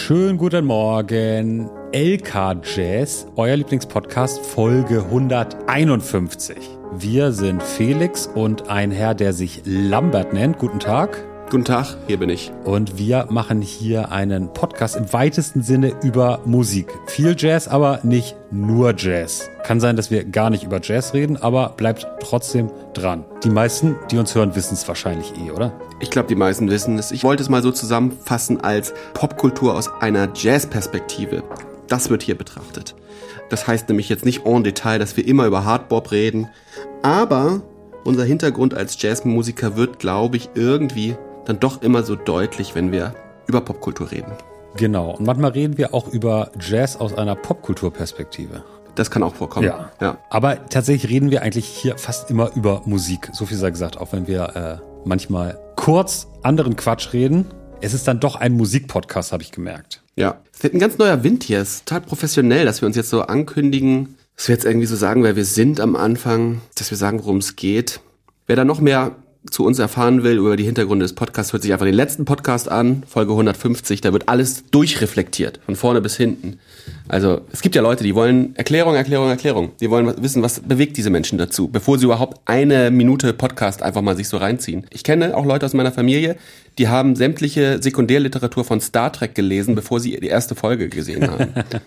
Schönen guten Morgen. LK Jazz, euer Lieblingspodcast, Folge 151. Wir sind Felix und ein Herr, der sich Lambert nennt. Guten Tag. Guten Tag, hier bin ich. Und wir machen hier einen Podcast im weitesten Sinne über Musik. Viel Jazz, aber nicht nur Jazz. Kann sein, dass wir gar nicht über Jazz reden, aber bleibt trotzdem dran. Die meisten, die uns hören, wissen es wahrscheinlich oder? Ich glaube, die meisten wissen es. Ich wollte es mal so zusammenfassen als Popkultur aus einer Jazz-Perspektive. Das wird hier betrachtet. Das heißt nämlich jetzt nicht en Detail, dass wir immer über Hardbop reden, aber unser Hintergrund als Jazzmusiker wird, glaube ich, irgendwie dann doch immer so deutlich, wenn wir über Popkultur reden. Genau, und manchmal reden wir auch über Jazz aus einer Popkulturperspektive. Das kann auch vorkommen. Ja. Aber tatsächlich reden wir eigentlich hier fast immer über Musik. So viel sei gesagt, auch wenn wir manchmal kurz anderen Quatsch reden. Es ist dann doch ein Musikpodcast, habe ich gemerkt. Ja, es wird ein ganz neuer Wind hier. Es ist total professionell, dass wir uns jetzt so ankündigen, dass wir jetzt irgendwie so sagen, wer wir sind am Anfang, dass wir sagen, worum es geht. Wer da noch mehr zu uns erfahren will über die Hintergründe des Podcasts, hört sich einfach den letzten Podcast an, Folge 150, da wird alles durchreflektiert, von vorne bis hinten. Also es gibt ja Leute, die wollen Erklärung. Die wollen wissen, was bewegt diese Menschen dazu, bevor sie überhaupt eine Minute Podcast einfach mal sich so reinziehen. Ich kenne auch Leute aus meiner Familie, die haben sämtliche Sekundärliteratur von Star Trek gelesen, bevor sie die erste Folge gesehen haben.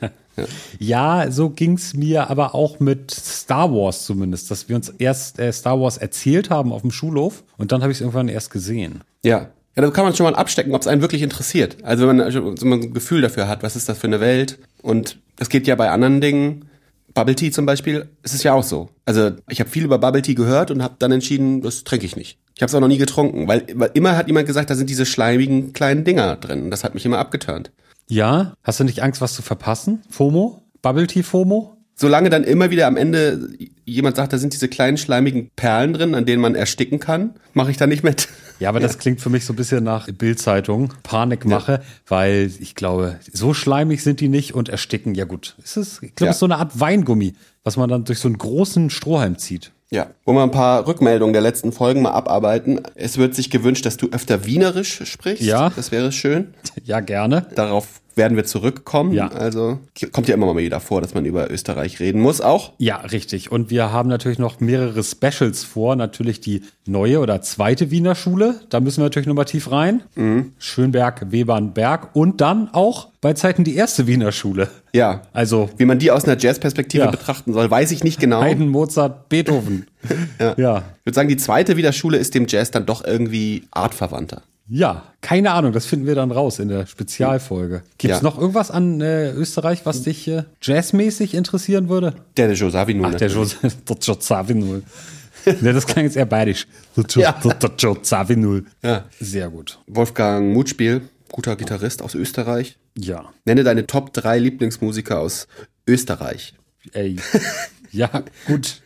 Ja, so ging's mir aber auch mit Star Wars zumindest, dass wir uns erst Star Wars erzählt haben auf dem Schulhof und dann habe ich es irgendwann erst gesehen. Ja, da kann man schon mal abstecken, ob es einen wirklich interessiert. Also wenn man so ein Gefühl dafür hat, was ist das für eine Welt? Und das geht ja bei anderen Dingen. Bubble Tea zum Beispiel, ist es ja auch so. Also ich habe viel über Bubble Tea gehört und habe dann entschieden, das trinke ich nicht. Ich habe es auch noch nie getrunken, weil immer hat jemand gesagt, da sind diese schleimigen kleinen Dinger drin. Das hat mich immer abgeturnt. Ja, hast du nicht Angst, was zu verpassen? FOMO? Bubble Tea FOMO? Solange dann immer wieder am Ende jemand sagt, da sind diese kleinen schleimigen Perlen drin, an denen man ersticken kann, mache ich da nicht mit. Ja, aber das klingt für mich so ein bisschen nach Bild-Zeitung, Panikmache, weil ich glaube, so schleimig sind die nicht und ersticken. Ja gut, ich glaube, es ist so eine Art Weingummi, was man dann durch so einen großen Strohhalm zieht. Ja, wollen wir ein paar Rückmeldungen der letzten Folgen mal abarbeiten. Es wird sich gewünscht, dass du öfter Wienerisch sprichst. Ja. Das wäre schön. Ja, gerne. Darauf werden wir zurückkommen. Ja. Also kommt ja immer mal wieder vor, dass man über Österreich reden muss auch. Ja, richtig. Und wir haben natürlich noch mehrere Specials vor. Natürlich die neue oder zweite Wiener Schule. Da müssen wir natürlich nochmal tief rein. Mhm. Schönberg, Webernberg. Und dann auch bei Zeiten die erste Wiener Schule. Ja, also wie man die aus einer Jazz-Perspektive betrachten soll, weiß ich nicht genau. Haydn, Mozart, Beethoven. Ja. Ich würde sagen, die zweite Wiener Schule ist dem Jazz dann doch irgendwie artverwandter. Ja, keine Ahnung, das finden wir dann raus in der Spezialfolge. Gibt es noch irgendwas an Österreich, was dich jazzmäßig interessieren würde? Der Joe Zawinul. Ach, der Joe Zawinul. Ne, das klang jetzt eher bayerisch. Der Joe Zawinul. Ja. Sehr gut. Wolfgang Mutspiel, guter Gitarrist aus Österreich. Ja. Nenne deine Top 3 Lieblingsmusiker aus Österreich. Ey. Ja, gut.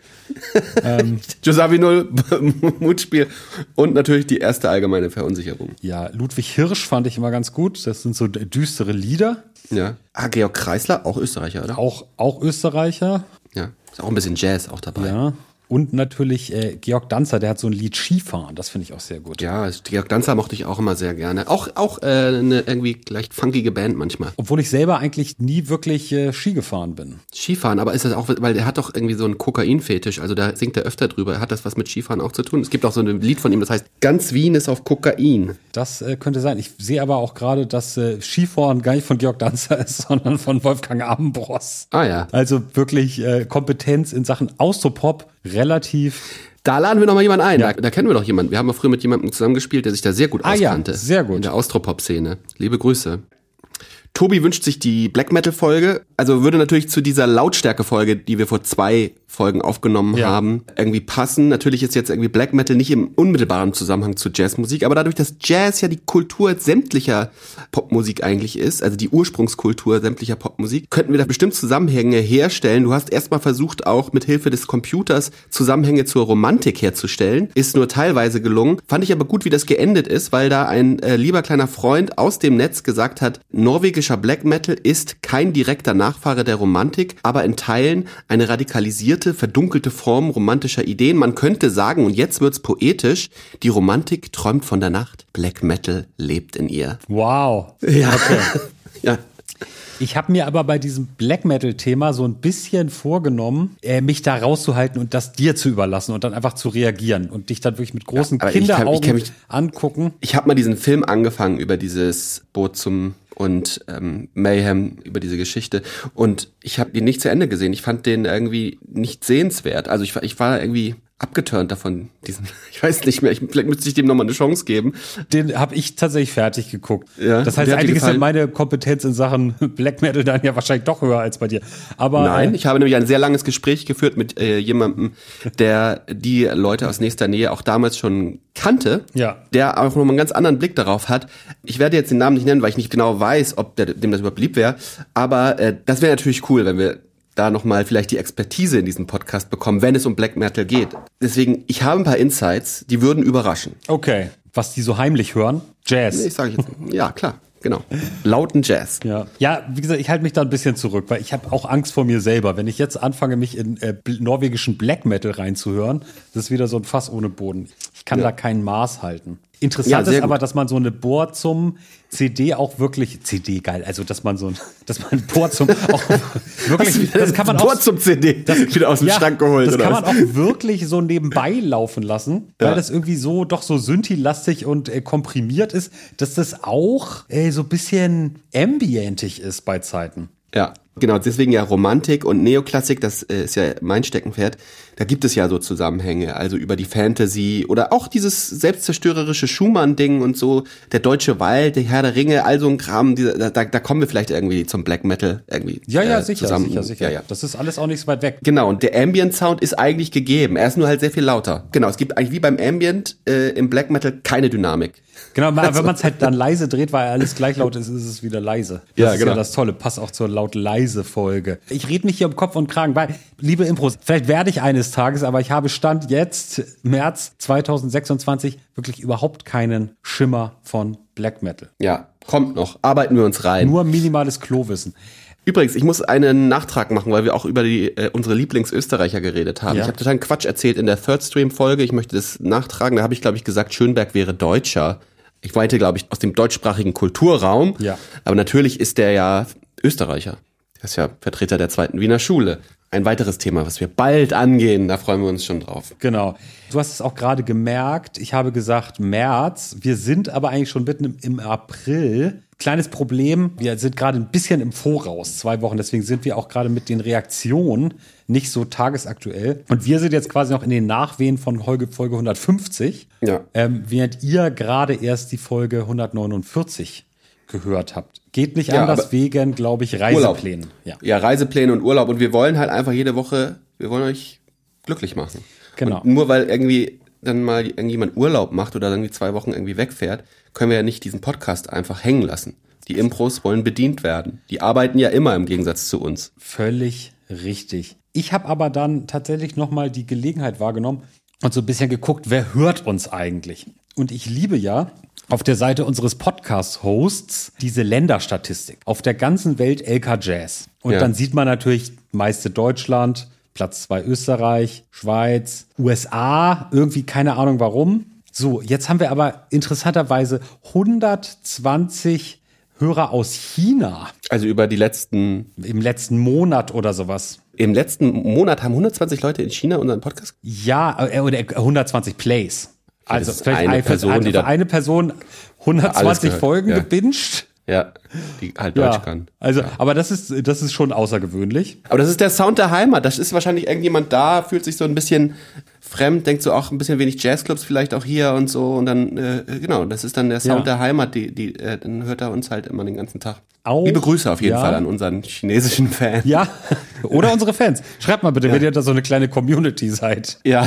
Joe Zawinul, Mutspiel und natürlich die erste allgemeine Verunsicherung. Ja, Ludwig Hirsch fand ich immer ganz gut. Das sind so düstere Lieder. Ja. Georg Kreisler, auch Österreicher, oder? Auch Österreicher. Ja, ist auch ein bisschen Jazz auch dabei. Ja. Und natürlich Georg Danzer, der hat so ein Lied Skifahren, das finde ich auch sehr gut. Ja, Georg Danzer mochte ich auch immer sehr gerne. Auch eine irgendwie leicht funkige Band manchmal. Obwohl ich selber eigentlich nie wirklich Ski gefahren bin. Skifahren, aber ist das auch, weil der hat doch irgendwie so einen Kokainfetisch, also da singt er öfter drüber. Hat das was mit Skifahren auch zu tun? Es gibt auch so ein Lied von ihm, das heißt, ganz Wien ist auf Kokain. Das könnte sein. Ich sehe aber auch gerade, dass Skifahren gar nicht von Georg Danzer ist, sondern von Wolfgang Ambros. Ah ja. Also wirklich Kompetenz in Sachen Austropop relativ. Da laden wir noch mal jemanden ein. Ja. Da kennen wir doch jemanden. Wir haben ja früher mit jemandem zusammengespielt, der sich da sehr gut auskannte. Ja, sehr gut. In der Austropop-Szene. Liebe Grüße. Tobi wünscht sich die Black Metal-Folge. Also würde natürlich zu dieser Lautstärke-Folge, die wir vor 2 Folgen aufgenommen haben, irgendwie passen. Natürlich ist jetzt irgendwie Black Metal nicht im unmittelbaren Zusammenhang zu Jazzmusik, aber dadurch, dass Jazz ja die Kultur sämtlicher Popmusik eigentlich ist, also die Ursprungskultur sämtlicher Popmusik, könnten wir da bestimmt Zusammenhänge herstellen. Du hast erstmal versucht, auch mit Hilfe des Computers Zusammenhänge zur Romantik herzustellen. Ist nur teilweise gelungen. Fand ich aber gut, wie das geendet ist, weil da ein lieber kleiner Freund aus dem Netz gesagt hat, norwegischer Black Metal ist kein direkter Nachfahre der Romantik, aber in Teilen eine radikalisierte, verdunkelte Form romantischer Ideen. Man könnte sagen, und jetzt wird's poetisch, die Romantik träumt von der Nacht, Black Metal lebt in ihr. Wow. Ja. Okay. Ja. Ich habe mir aber bei diesem Black Metal-Thema so ein bisschen vorgenommen, mich da rauszuhalten und das dir zu überlassen und dann einfach zu reagieren und dich dann wirklich mit großen Kinderaugen angucken. Ich habe mal diesen Film angefangen über dieses Boot und Mayhem, über diese Geschichte, und ich habe den nicht zu Ende gesehen. Ich fand den irgendwie nicht sehenswert. Also ich war irgendwie abgeturnt davon, ich weiß nicht mehr, vielleicht müsste ich dem nochmal eine Chance geben. Den habe ich tatsächlich fertig geguckt. Ja, das heißt, eigentlich ist ja meine Kompetenz in Sachen Black Metal dann ja wahrscheinlich doch höher als bei dir. Aber nein, ich habe nämlich ein sehr langes Gespräch geführt mit jemandem, der die Leute aus nächster Nähe auch damals schon kannte, der auch nochmal einen ganz anderen Blick darauf hat. Ich werde jetzt den Namen nicht nennen, weil ich nicht genau weiß, ob dem das überhaupt lieb wäre, aber das wäre natürlich cool, wenn wir da nochmal vielleicht die Expertise in diesem Podcast bekommen, wenn es um Black Metal geht. Deswegen, ich habe ein paar Insights, die würden überraschen. Okay, was die so heimlich hören? Jazz. Nee, ich sage jetzt, ja, klar. Genau. Lauten Jazz. Ja, wie gesagt, ich halte mich da ein bisschen zurück, weil ich habe auch Angst vor mir selber. Wenn ich jetzt anfange, mich in norwegischen Black Metal reinzuhören, das ist wieder so ein Fass ohne Boden. Ich kann da kein Maß halten. Interessant ist aber, dass man so eine Bohr zum CD auch wirklich, CD geil, also dass man Bohr zum auch wirklich, das kann man auch, Bohr zum CD, das wieder aus dem Schrank geholt. Das oder kann was? man auch wirklich so nebenbei laufen lassen, weil das irgendwie so doch so Synthi-lastig und komprimiert ist, dass das auch so ein bisschen ambientig ist bei Zeiten. Ja, genau, deswegen ja Romantik und Neoklassik, das ist ja mein Steckenpferd. Da gibt es ja so Zusammenhänge, also über die Fantasy oder auch dieses selbstzerstörerische Schumann-Ding und so, der Deutsche Wald, der Herr der Ringe, all so ein Kram, da kommen wir vielleicht irgendwie zum Black Metal irgendwie sicher, zusammen. Sicher. Ja. Das ist alles auch nicht so weit weg. Genau, und der Ambient-Sound ist eigentlich gegeben, er ist nur halt sehr viel lauter. Genau, es gibt eigentlich wie beim Ambient im Black Metal keine Dynamik. Genau, wenn man es halt dann leise dreht, weil alles gleich laut ist, ist es wieder leise. Das ist ja das Tolle. Passt auch zur laut-leise-Folge. Ich rede mich hier um Kopf und Kragen, weil, liebe Impros, vielleicht werde ich eines Tages, aber ich habe Stand jetzt, März 2026, wirklich überhaupt keinen Schimmer von Black Metal. Ja, kommt noch. Arbeiten wir uns rein. Nur minimales Klowissen. Übrigens, ich muss einen Nachtrag machen, weil wir auch über unsere Lieblingsösterreicher geredet haben. Ja. Ich habe totalen Quatsch erzählt in der Third Stream-Folge. Ich möchte das nachtragen. Da habe ich, glaube ich, gesagt, Schönberg wäre Deutscher. Ich meinte, glaube ich, aus dem deutschsprachigen Kulturraum. Ja. Aber natürlich ist der ja Österreicher. Der ist ja Vertreter der zweiten Wiener Schule. Ein weiteres Thema, was wir bald angehen. Da freuen wir uns schon drauf. Genau. Du hast es auch gerade gemerkt. Ich habe gesagt März. Wir sind aber eigentlich schon mitten im April. Kleines Problem. Wir sind gerade ein bisschen im Voraus. 2 Wochen. Deswegen sind wir auch gerade mit den Reaktionen nicht so tagesaktuell. Und wir sind jetzt quasi noch in den Nachwehen von Folge 150. Ja. Während ihr gerade erst die Folge 149 gehört habt. Geht nicht anders wegen, glaube ich, Reiseplänen. Ja, Reisepläne und Urlaub. Und wir wollen halt einfach jede Woche, wir wollen euch glücklich machen. Genau. Und nur weil irgendwie dann mal irgendjemand Urlaub macht oder irgendwie 2 Wochen irgendwie wegfährt, können wir ja nicht diesen Podcast einfach hängen lassen. Die Impros wollen bedient werden. Die arbeiten ja immer im Gegensatz zu uns. Völlig richtig. Ich habe aber dann tatsächlich nochmal die Gelegenheit wahrgenommen und so ein bisschen geguckt, wer hört uns eigentlich? Und ich liebe ja auf der Seite unseres Podcast-Hosts diese Länderstatistik. Auf der ganzen Welt LK Jazz. Und dann sieht man natürlich meiste Deutschland, Platz 2 Österreich, Schweiz, USA, irgendwie keine Ahnung warum. So, jetzt haben wir aber interessanterweise 120 Hörer aus China. Also über die letzten... Im letzten Monat oder sowas. Im letzten Monat haben 120 Leute in China unseren Podcast? Ja, oder 120 Plays. Also vielleicht eine Person 120 Folgen gebinged. Ja, die halt Deutsch kann. Also, aber das ist schon außergewöhnlich. Aber das ist der Sound der Heimat. Das ist wahrscheinlich irgendjemand da, fühlt sich so ein bisschen fremd, denkt so auch ein bisschen wenig Jazzclubs vielleicht auch hier und so. Und dann, genau, das ist dann der Sound der Heimat. Dann hört er uns halt immer den ganzen Tag. Liebe Grüße auf jeden Fall an unseren chinesischen Fan. Ja, oder unsere Fans. Schreibt mal bitte, wenn ihr da so eine kleine Community seid. Ja.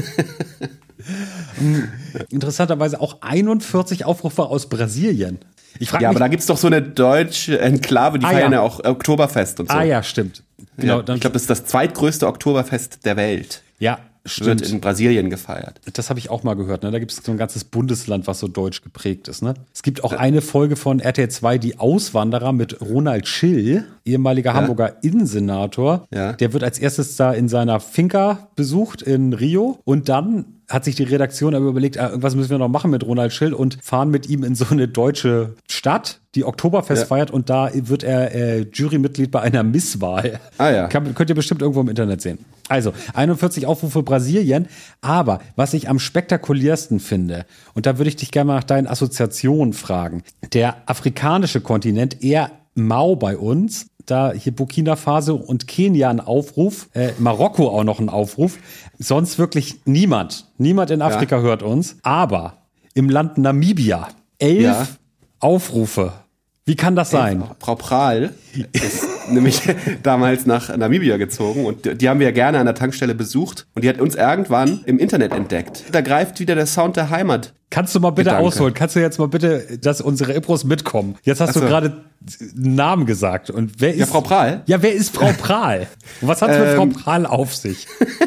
Interessanterweise auch 41 Aufrufe aus Brasilien. Ich frage mich, aber da gibt's doch so eine deutsche Enklave, die feiern ja auch Oktoberfest und so. Ah ja, stimmt. Genau, ich glaube, das ist das zweitgrößte Oktoberfest der Welt. Ja, stimmt. Wird in Brasilien gefeiert. Das habe ich auch mal gehört. Ne? Da gibt es so ein ganzes Bundesland, was so deutsch geprägt ist. Ne? Es gibt auch eine Folge von RTL 2, Die Auswanderer mit Ronald Schill, ehemaliger Hamburger Innensenator. Ja. Der wird als erstes da in seiner Finca besucht in Rio und dann hat sich die Redaktion aber überlegt, irgendwas müssen wir noch machen mit Ronald Schill und fahren mit ihm in so eine deutsche Stadt, die Oktoberfest feiert und da wird er Jurymitglied bei einer Misswahl. Ah ja. Könnt ihr bestimmt irgendwo im Internet sehen. Also 41 Aufrufe Brasilien, aber was ich am spektakulärsten finde, und da würde ich dich gerne mal nach deinen Assoziationen fragen, der afrikanische Kontinent, eher mau bei uns, da hier Burkina Faso und Kenia ein Aufruf, Marokko auch noch ein Aufruf, sonst wirklich niemand in Afrika hört uns, aber im Land Namibia 11 Aufrufe. Wie kann das sein? Frau Prahl ist nämlich damals nach Namibia gezogen und die haben wir ja gerne an der Tankstelle besucht und die hat uns irgendwann im Internet entdeckt. Da greift wieder der Sound der Heimat. Kannst du mal bitte ausholen? Kannst du jetzt mal bitte, dass unsere Epros mitkommen? Jetzt hast du gerade einen Namen gesagt. Und wer ist? Ja, Frau Prahl. Ja, wer ist Frau Prahl? Und was hat es mit Frau Prahl auf sich?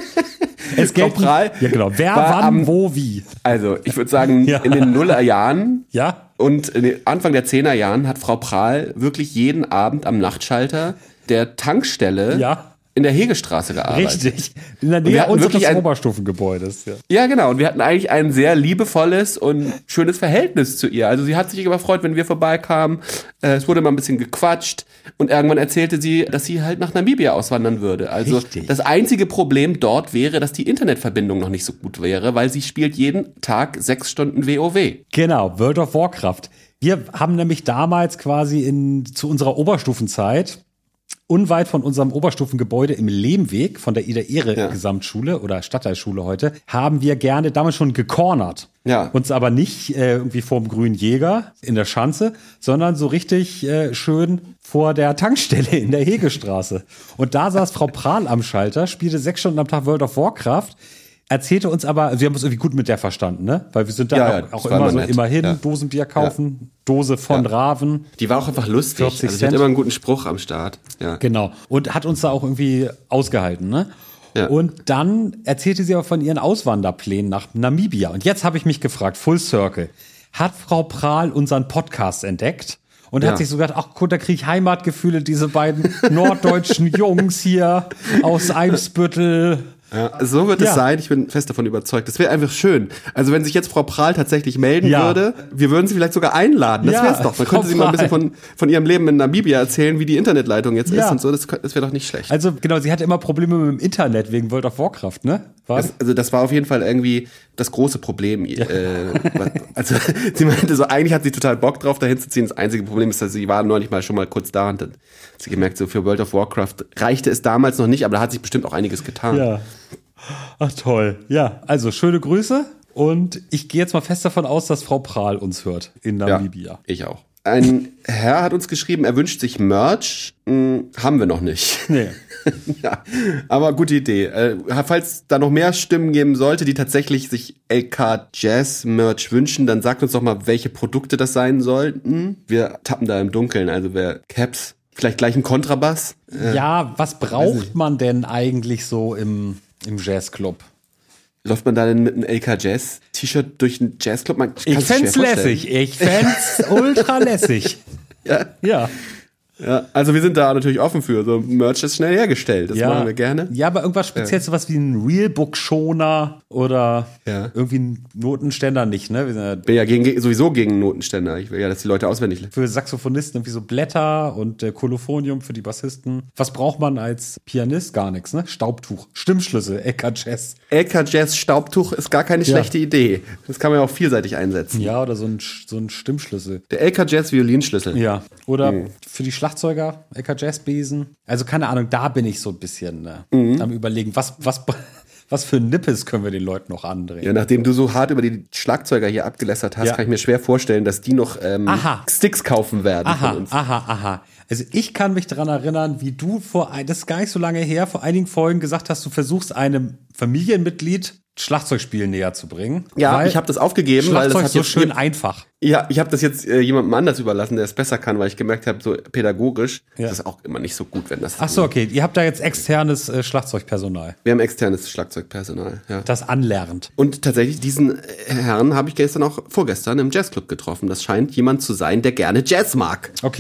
Frau Prahl. Ja, genau. Wer, wann, wo, wie? Also, ich würde sagen, in den Nullerjahren. Ja. Und in den Anfang der 10er Jahren hat Frau Prahl wirklich jeden Abend am Nachtschalter der Tankstelle in der Hegestraße gearbeitet. Richtig. In der Nähe unseres Oberstufengebäudes. Ja, genau. Und wir hatten eigentlich ein sehr liebevolles und schönes Verhältnis zu ihr. Also sie hat sich immer gefreut, wenn wir vorbeikamen. Es wurde mal ein bisschen gequatscht. Und irgendwann erzählte sie, dass sie halt nach Namibia auswandern würde. Also das einzige Problem dort wäre, dass die Internetverbindung noch nicht so gut wäre, weil sie spielt jeden Tag 6 Stunden WoW. Genau, World of Warcraft. Wir haben nämlich damals quasi zu unserer Oberstufenzeit unweit von unserem Oberstufengebäude im Lehmweg von der Ida-Ehre-Gesamtschule oder Stadtteilschule heute, haben wir gerne damals schon gecornert. Ja. Uns aber nicht irgendwie vorm Grünen Jäger in der Schanze, sondern so richtig schön vor der Tankstelle in der Hegestraße. Und da saß Frau Prahl am Schalter, spielte 6 Stunden am Tag World of Warcraft, erzählte uns aber, wir haben uns irgendwie gut mit der verstanden, ne? Weil wir sind da auch immer so immerhin, Dosenbier kaufen, Dose von Raven. Die war auch einfach lustig. Also sie hat immer einen guten Spruch am Start. Ja. Genau. Und hat uns da auch irgendwie ausgehalten, ne? Ja. Und dann erzählte sie aber von ihren Auswanderplänen nach Namibia. Und jetzt habe ich mich gefragt, Full Circle, hat Frau Prahl unseren Podcast entdeckt? Und hat sich so gedacht, ach gut, da kriege ich Heimatgefühle, diese beiden norddeutschen Jungs hier aus Eimsbüttel. Ja, so wird es sein. Ich bin fest davon überzeugt. Das wäre einfach schön. Also wenn sich jetzt Frau Prahl tatsächlich melden würde, wir würden sie vielleicht sogar einladen. Das wäre es doch. Dann könnte sie mal ein bisschen von ihrem Leben in Namibia erzählen, wie die Internetleitung jetzt ist und so. Das wäre doch nicht schlecht. Also genau, sie hatte immer Probleme mit dem Internet wegen World of Warcraft, ne? Das war auf jeden Fall irgendwie das große Problem. Also sie meinte so, eigentlich hat sie total Bock drauf, dahin zu ziehen. Das einzige Problem ist, dass sie war neulich schon mal kurz da und dann hat sie gemerkt, so für World of Warcraft reichte es damals noch nicht, aber da hat sich bestimmt auch einiges getan. Ja. Ach toll. Ja, also schöne Grüße und ich gehe jetzt mal fest davon aus, dass Frau Prahl uns hört in Namibia. Ja, ich auch. Ein Herr hat uns geschrieben, er wünscht sich Merch. Haben wir noch nicht. Nee. Ja, aber gute Idee. Falls da noch mehr Stimmen geben sollte, die tatsächlich sich LK Jazz Merch wünschen, dann sagt uns doch mal, welche Produkte das sein sollten. Wir tappen da im Dunkeln, also wer Caps, vielleicht gleich ein Kontrabass. Ja, was braucht man denn eigentlich so im Jazzclub? Läuft man da denn mit einem LK Jazz T-Shirt durch einen Jazzclub? Ich fänd's lässig. Ich fänd's ultra lässig. Ja. Ja, also wir sind da natürlich offen für. So Merch ist schnell hergestellt. Das machen wir gerne. Ja, aber irgendwas Spezielles, sowas wie ein Realbook-Schoner oder irgendwie ein Notenständer nicht, ne? Ich bin ja sowieso gegen Notenständer. Ich will ja, dass die Leute auswendig lernen. Für Saxophonisten irgendwie so Blätter und Kolophonium für die Bassisten. Was braucht man als Pianist? Gar nichts, ne? Staubtuch, Stimmschlüssel, LK Jazz. LK Jazz Staubtuch ist gar keine schlechte Idee. Das kann man ja auch vielseitig einsetzen. Ja, oder so ein Stimmschlüssel. Der LK Jazz Violinschlüssel. Ja, oder für die Schlagzeuger, LK Jazz Besen. Also keine Ahnung, da bin ich so ein bisschen am Überlegen, was für Nippes können wir den Leuten noch andrehen. Ja, nachdem du so hart über die Schlagzeuger hier abgelästert hast, kann ich mir schwer vorstellen, dass die noch Sticks kaufen werden von uns. Also ich kann mich daran erinnern, wie du das ist gar nicht so lange her, vor einigen Folgen gesagt hast, du versuchst einem Familienmitglied Schlagzeugspiel näher zu bringen. Ja, ich habe das aufgegeben, weil das hat so schön einfach. Ja, ich habe das jetzt jemandem anders überlassen, der es besser kann, weil ich gemerkt habe, so pädagogisch ist das auch immer nicht so gut, wenn das. Ach so, okay. Ihr habt da jetzt externes Schlagzeugpersonal. Wir haben externes Schlagzeugpersonal, ja. Das anlernt. Und tatsächlich diesen Herrn habe ich vorgestern im Jazzclub getroffen. Das scheint jemand zu sein, der gerne Jazz mag. Okay.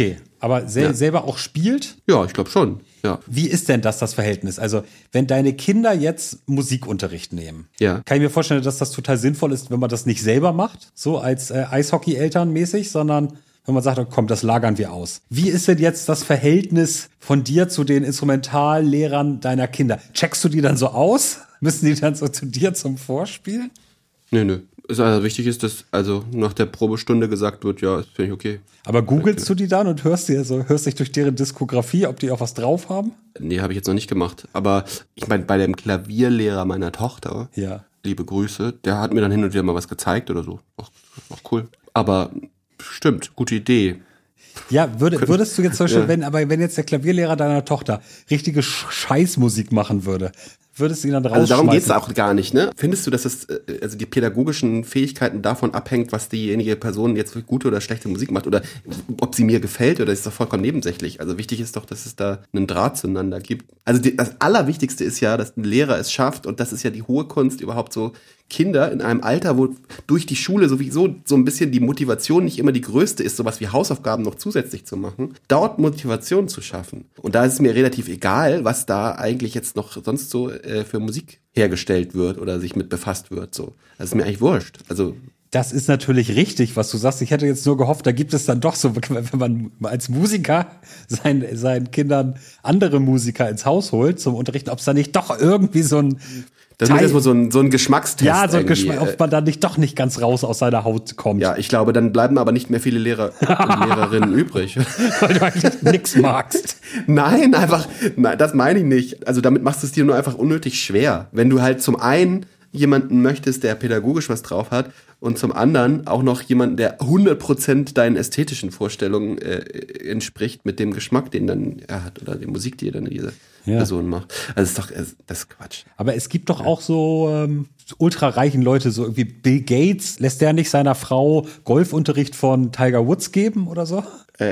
Aber selber auch spielt? Ja, ich glaube schon, ja. Wie ist denn das Verhältnis? Also, wenn deine Kinder jetzt Musikunterricht nehmen, kann ich mir vorstellen, dass das total sinnvoll ist, wenn man das nicht selber macht, so als Eishockey-Eltern mäßig, sondern wenn man sagt, oh, komm, das lagern wir aus. Wie ist denn jetzt das Verhältnis von dir zu den Instrumentallehrern deiner Kinder? Checkst du die dann so aus? Müssen die dann so zu dir zum Vorspielen? Nö. Also wichtig ist, dass also nach der Probestunde gesagt wird, ja, das finde ich okay. Aber googelst du die dann und hörst dich durch deren Diskografie, ob die auch was drauf haben? Nee, habe ich jetzt noch nicht gemacht. Aber ich meine, bei dem Klavierlehrer meiner Tochter, liebe Grüße, der hat mir dann hin und wieder mal was gezeigt oder so. Auch cool. Aber stimmt, gute Idee. Ja, würdest du jetzt zum Beispiel, wenn jetzt der Klavierlehrer deiner Tochter richtige Scheißmusik machen würde, würdest du ihn dann rausschmeißen? Also darum geht's auch gar nicht, ne? Findest du, dass also die pädagogischen Fähigkeiten davon abhängt, was diejenige Person jetzt für gute oder schlechte Musik macht oder ob sie mir gefällt oder ist das vollkommen nebensächlich? Also wichtig ist doch, dass es da einen Draht zueinander gibt. Also das Allerwichtigste ist ja, dass ein Lehrer es schafft und das ist ja die hohe Kunst überhaupt so, Kinder in einem Alter, wo durch die Schule sowieso so ein bisschen die Motivation nicht immer die größte ist, sowas wie Hausaufgaben noch zusätzlich zu machen, dort Motivation zu schaffen. Und da ist es mir relativ egal, was da eigentlich jetzt noch sonst so für Musik hergestellt wird oder sich mit befasst wird. So. Das ist mir eigentlich wurscht. Also das ist natürlich richtig, was du sagst. Ich hätte jetzt nur gehofft, da gibt es dann doch so, wenn man als Musiker seinen Kindern andere Musiker ins Haus holt zum Unterrichten, ob es da nicht doch irgendwie so ein das ist erstmal so ein Geschmackstest. Ja, so ein Geschmack, ob man dann nicht ganz raus aus seiner Haut kommt. Ja, ich glaube, dann bleiben aber nicht mehr viele Lehrer und Lehrerinnen übrig. Weil du eigentlich nichts magst. Nein, das meine ich nicht. Also damit machst du es dir nur einfach unnötig schwer. Wenn du halt zum einen jemanden möchtest, der pädagogisch was drauf hat und zum anderen auch noch jemanden, der 100% deinen ästhetischen Vorstellungen entspricht mit dem Geschmack, den dann er hat oder die Musik, die er dann diese Person macht. Also das ist Quatsch. Aber es gibt doch auch so ultrareichen Leute, so irgendwie Bill Gates, lässt der nicht seiner Frau Golfunterricht von Tiger Woods geben oder so?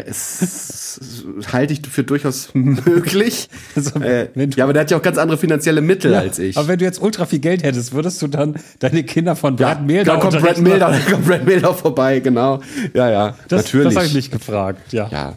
Es halte ich für durchaus möglich. Also, aber der hat ja auch ganz andere finanzielle Mittel als ich. Aber wenn du jetzt ultra viel Geld hättest, würdest du dann deine Kinder von Brad Mehldau da kommt Brad Mehldau vorbei, genau. Ja, natürlich. Das habe ich mich gefragt, Ja.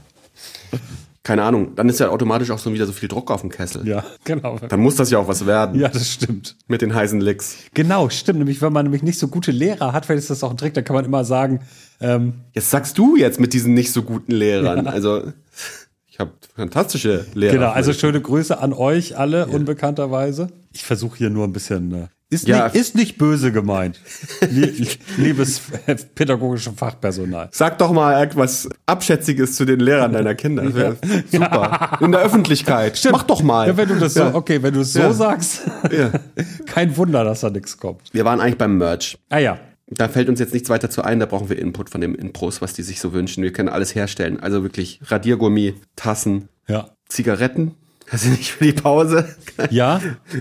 Keine Ahnung, dann ist ja automatisch auch so wieder so viel Druck auf dem Kessel. Ja, genau. Dann muss das ja auch was werden. Ja, das stimmt. Mit den heißen Licks. Genau, stimmt. Nämlich, wenn man nicht so gute Lehrer hat, vielleicht ist das auch ein Trick, da kann man immer sagen, jetzt sagst du jetzt mit diesen nicht so guten Lehrern. Ja. Also, ich habe fantastische Lehrer. Genau, also schöne Grüße an euch alle, unbekannterweise. Ich versuche hier nur ein bisschen... Ist nicht böse gemeint, liebes pädagogische Fachpersonal. Sag doch mal etwas Abschätziges zu den Lehrern deiner Kinder. Das wäre super. In der Öffentlichkeit. Stimmt. Mach doch mal. Ja, wenn du das wenn du es so sagst, kein Wunder, dass da nichts kommt. Wir waren eigentlich beim Merch. Ah ja. Da fällt uns jetzt nichts weiter zu ein, da brauchen wir Input von den Impros, was die sich so wünschen. Wir können alles herstellen. Also wirklich Radiergummi, Tassen, Zigaretten. Also nicht für die Pause. Ja.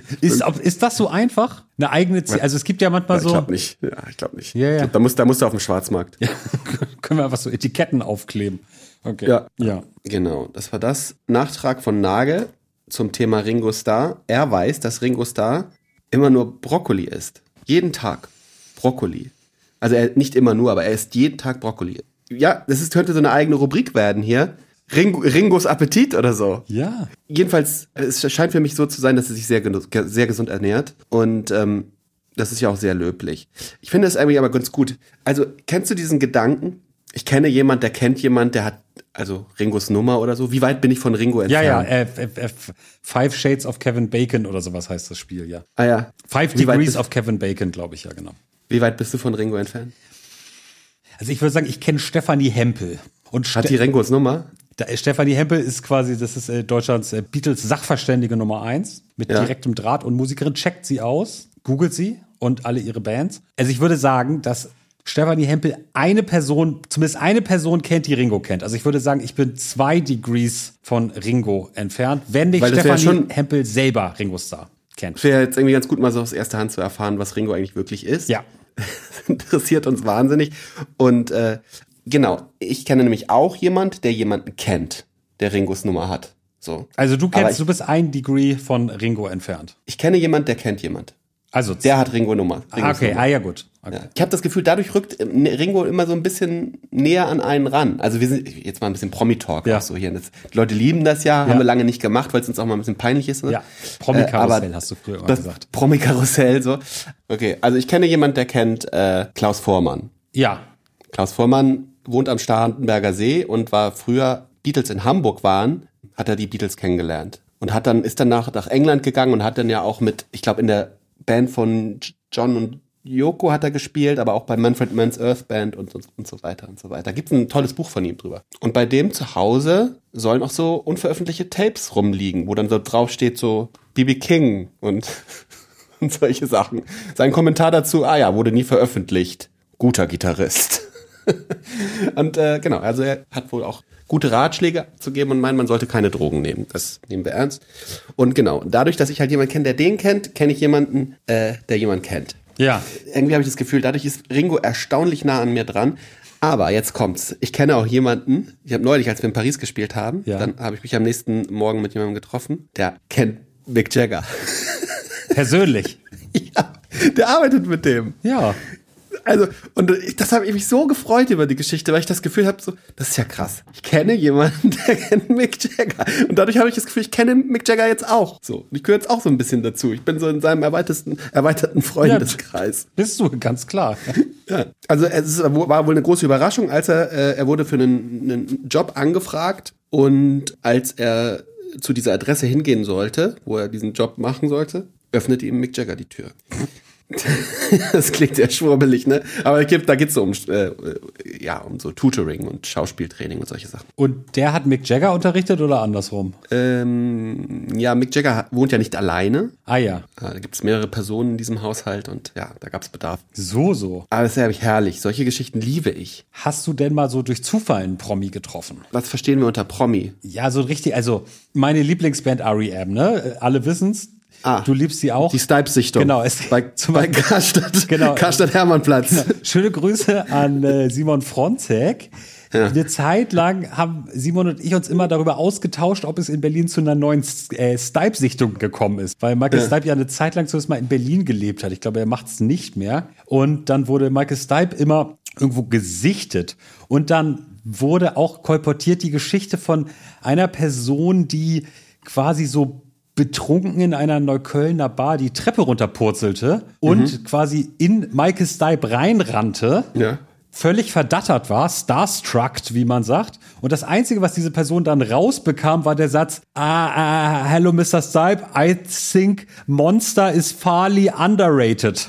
Ist das so einfach? Eine eigene also es gibt ja manchmal so. Ich glaube nicht. Ja, ich glaube nicht. Ja. Da musst du auf dem Schwarzmarkt. Ja. Können wir einfach so Etiketten aufkleben. Okay. Ja. Genau. Das war das. Nachtrag von Nagel zum Thema Ringo Starr. Er weiß, dass Ringo Starr immer nur Brokkoli isst. Jeden Tag Brokkoli. Also er nicht immer nur, aber er isst jeden Tag Brokkoli. Ja, könnte so eine eigene Rubrik werden hier. Ringos Appetit oder so. Ja. Jedenfalls, es scheint für mich so zu sein, dass er sich sehr gesund ernährt. Und das ist ja auch sehr löblich. Ich finde es eigentlich aber ganz gut. Also, kennst du diesen Gedanken? Ich kenne jemand, der kennt jemand, der hat also Ringos Nummer oder so. Wie weit bin ich von Ringo entfernt? Ja, Five Shades of Kevin Bacon oder sowas heißt das Spiel, ja. Ah ja. 5 Degrees of Kevin Bacon, glaube ich, ja, genau. Wie weit bist du von Ringo entfernt? Also ich würde sagen, ich kenne Stefanie Hempel. Hat die Ringos Nummer? Stefanie Hempel ist quasi, das ist Deutschlands Beatles-Sachverständige Nummer 1 mit direktem Draht und Musikerin. Checkt sie aus, googelt sie und alle ihre Bands. Also ich würde sagen, dass Stefanie Hempel zumindest eine Person kennt, die Ringo kennt. Also ich würde sagen, ich bin 2 Degrees von Ringo entfernt, wenn nicht Stefanie Hempel selber Ringo Starr kennt. Es wäre jetzt irgendwie ganz gut, mal so aus erster Hand zu erfahren, was Ringo eigentlich wirklich ist. Ja. Das interessiert uns wahnsinnig. Und genau, ich kenne nämlich auch der jemanden kennt, der Ringos Nummer hat. So. Also du bist 1 Degree von Ringo entfernt. Ich kenne jemanden, der kennt jemand. Also der hat Ringo Nummer. Okay, ja gut. Okay. Ja. Ich habe das Gefühl, dadurch rückt Ringo immer so ein bisschen näher an einen ran. Also wir sind jetzt mal ein bisschen Promi-Talk auch so hier. Die Leute lieben das ja, haben wir lange nicht gemacht, weil es uns auch mal ein bisschen peinlich ist. Ne? Ja, Promi-Karussell hast du früher immer gesagt. Promi-Karussell, so. Okay, also ich kenne jemanden, der kennt Klaus Voormann. Ja. Klaus Voormann wohnt am Starnberger See und war früher, Beatles in Hamburg waren, hat er die Beatles kennengelernt. Und ist dann nach England gegangen und hat dann ja auch ich glaube in der Band von John und Yoko hat er gespielt, aber auch bei Manfred Mann's Earth Band und so weiter und so weiter. Da gibt's ein tolles Buch von ihm drüber. Und bei dem zu Hause sollen auch so unveröffentlichte Tapes rumliegen, wo dann so draufsteht so B.B. King und solche Sachen. Sein Kommentar dazu, wurde nie veröffentlicht. Guter Gitarrist. Und genau, also er hat wohl auch gute Ratschläge zu geben und meint, man sollte keine Drogen nehmen. Das nehmen wir ernst. Und genau, dadurch, dass ich halt jemanden kenne, der den kennt, kenne ich jemanden, der jemanden kennt. Ja. Irgendwie habe ich das Gefühl, dadurch ist Ringo erstaunlich nah an mir dran. Aber jetzt kommt's. Ich kenne auch jemanden, ich habe neulich, als wir in Paris gespielt haben, dann habe ich mich am nächsten Morgen mit jemandem getroffen, der kennt Mick Jagger. Persönlich? Ja, der arbeitet mit dem. Ja. Also, und das habe ich mich so gefreut über die Geschichte, weil ich das Gefühl habe, so, das ist ja krass. Ich kenne jemanden, der kennt Mick Jagger. Und dadurch habe ich das Gefühl, ich kenne Mick Jagger jetzt auch. So. Und ich gehöre jetzt auch so ein bisschen dazu. Ich bin so in seinem erweiterten Freundeskreis. Ja, bist du, ganz klar. Ja. Also, war wohl eine große Überraschung, als er wurde für einen Job angefragt und als er zu dieser Adresse hingehen sollte, wo er diesen Job machen sollte, öffnete ihm Mick Jagger die Tür. Das klingt sehr schwurbelig, ne? Aber da geht's so um so Tutoring und Schauspieltraining und solche Sachen. Und der hat Mick Jagger unterrichtet oder andersrum? Mick Jagger wohnt ja nicht alleine. Ah ja. Da gibt's mehrere Personen in diesem Haushalt und ja, da gab's Bedarf. So. Aber das ist ja herrlich. Solche Geschichten liebe ich. Hast du denn mal so durch Zufall einen Promi getroffen? Was verstehen wir unter Promi? Ja, so richtig, also meine Lieblingsband R.E.M., ne? Alle wissen's. Du liebst sie auch. Die Stipes-Sichtung. Genau. Bei Karstadt, genau. Karstadt-Hermannplatz. Genau. Schöne Grüße an Simon Fronzek. Ja. Eine Zeit lang haben Simon und ich uns immer darüber ausgetauscht, ob es in Berlin zu einer neuen Stipe-Sichtung gekommen ist. Weil Michael Stipe ja eine Zeit lang zumindest mal in Berlin gelebt hat. Ich glaube, er macht es nicht mehr. Und dann wurde Michael Stipe immer irgendwo gesichtet. Und dann wurde auch kolportiert die Geschichte von einer Person, die quasi so betrunken in einer Neuköllner Bar die Treppe runterpurzelte und quasi in Michael Stipe reinrannte, völlig verdattert war, starstruck, wie man sagt. Und das Einzige, was diese Person dann rausbekam, war der Satz, hello Mr. Stipe, I think Monster is farly underrated.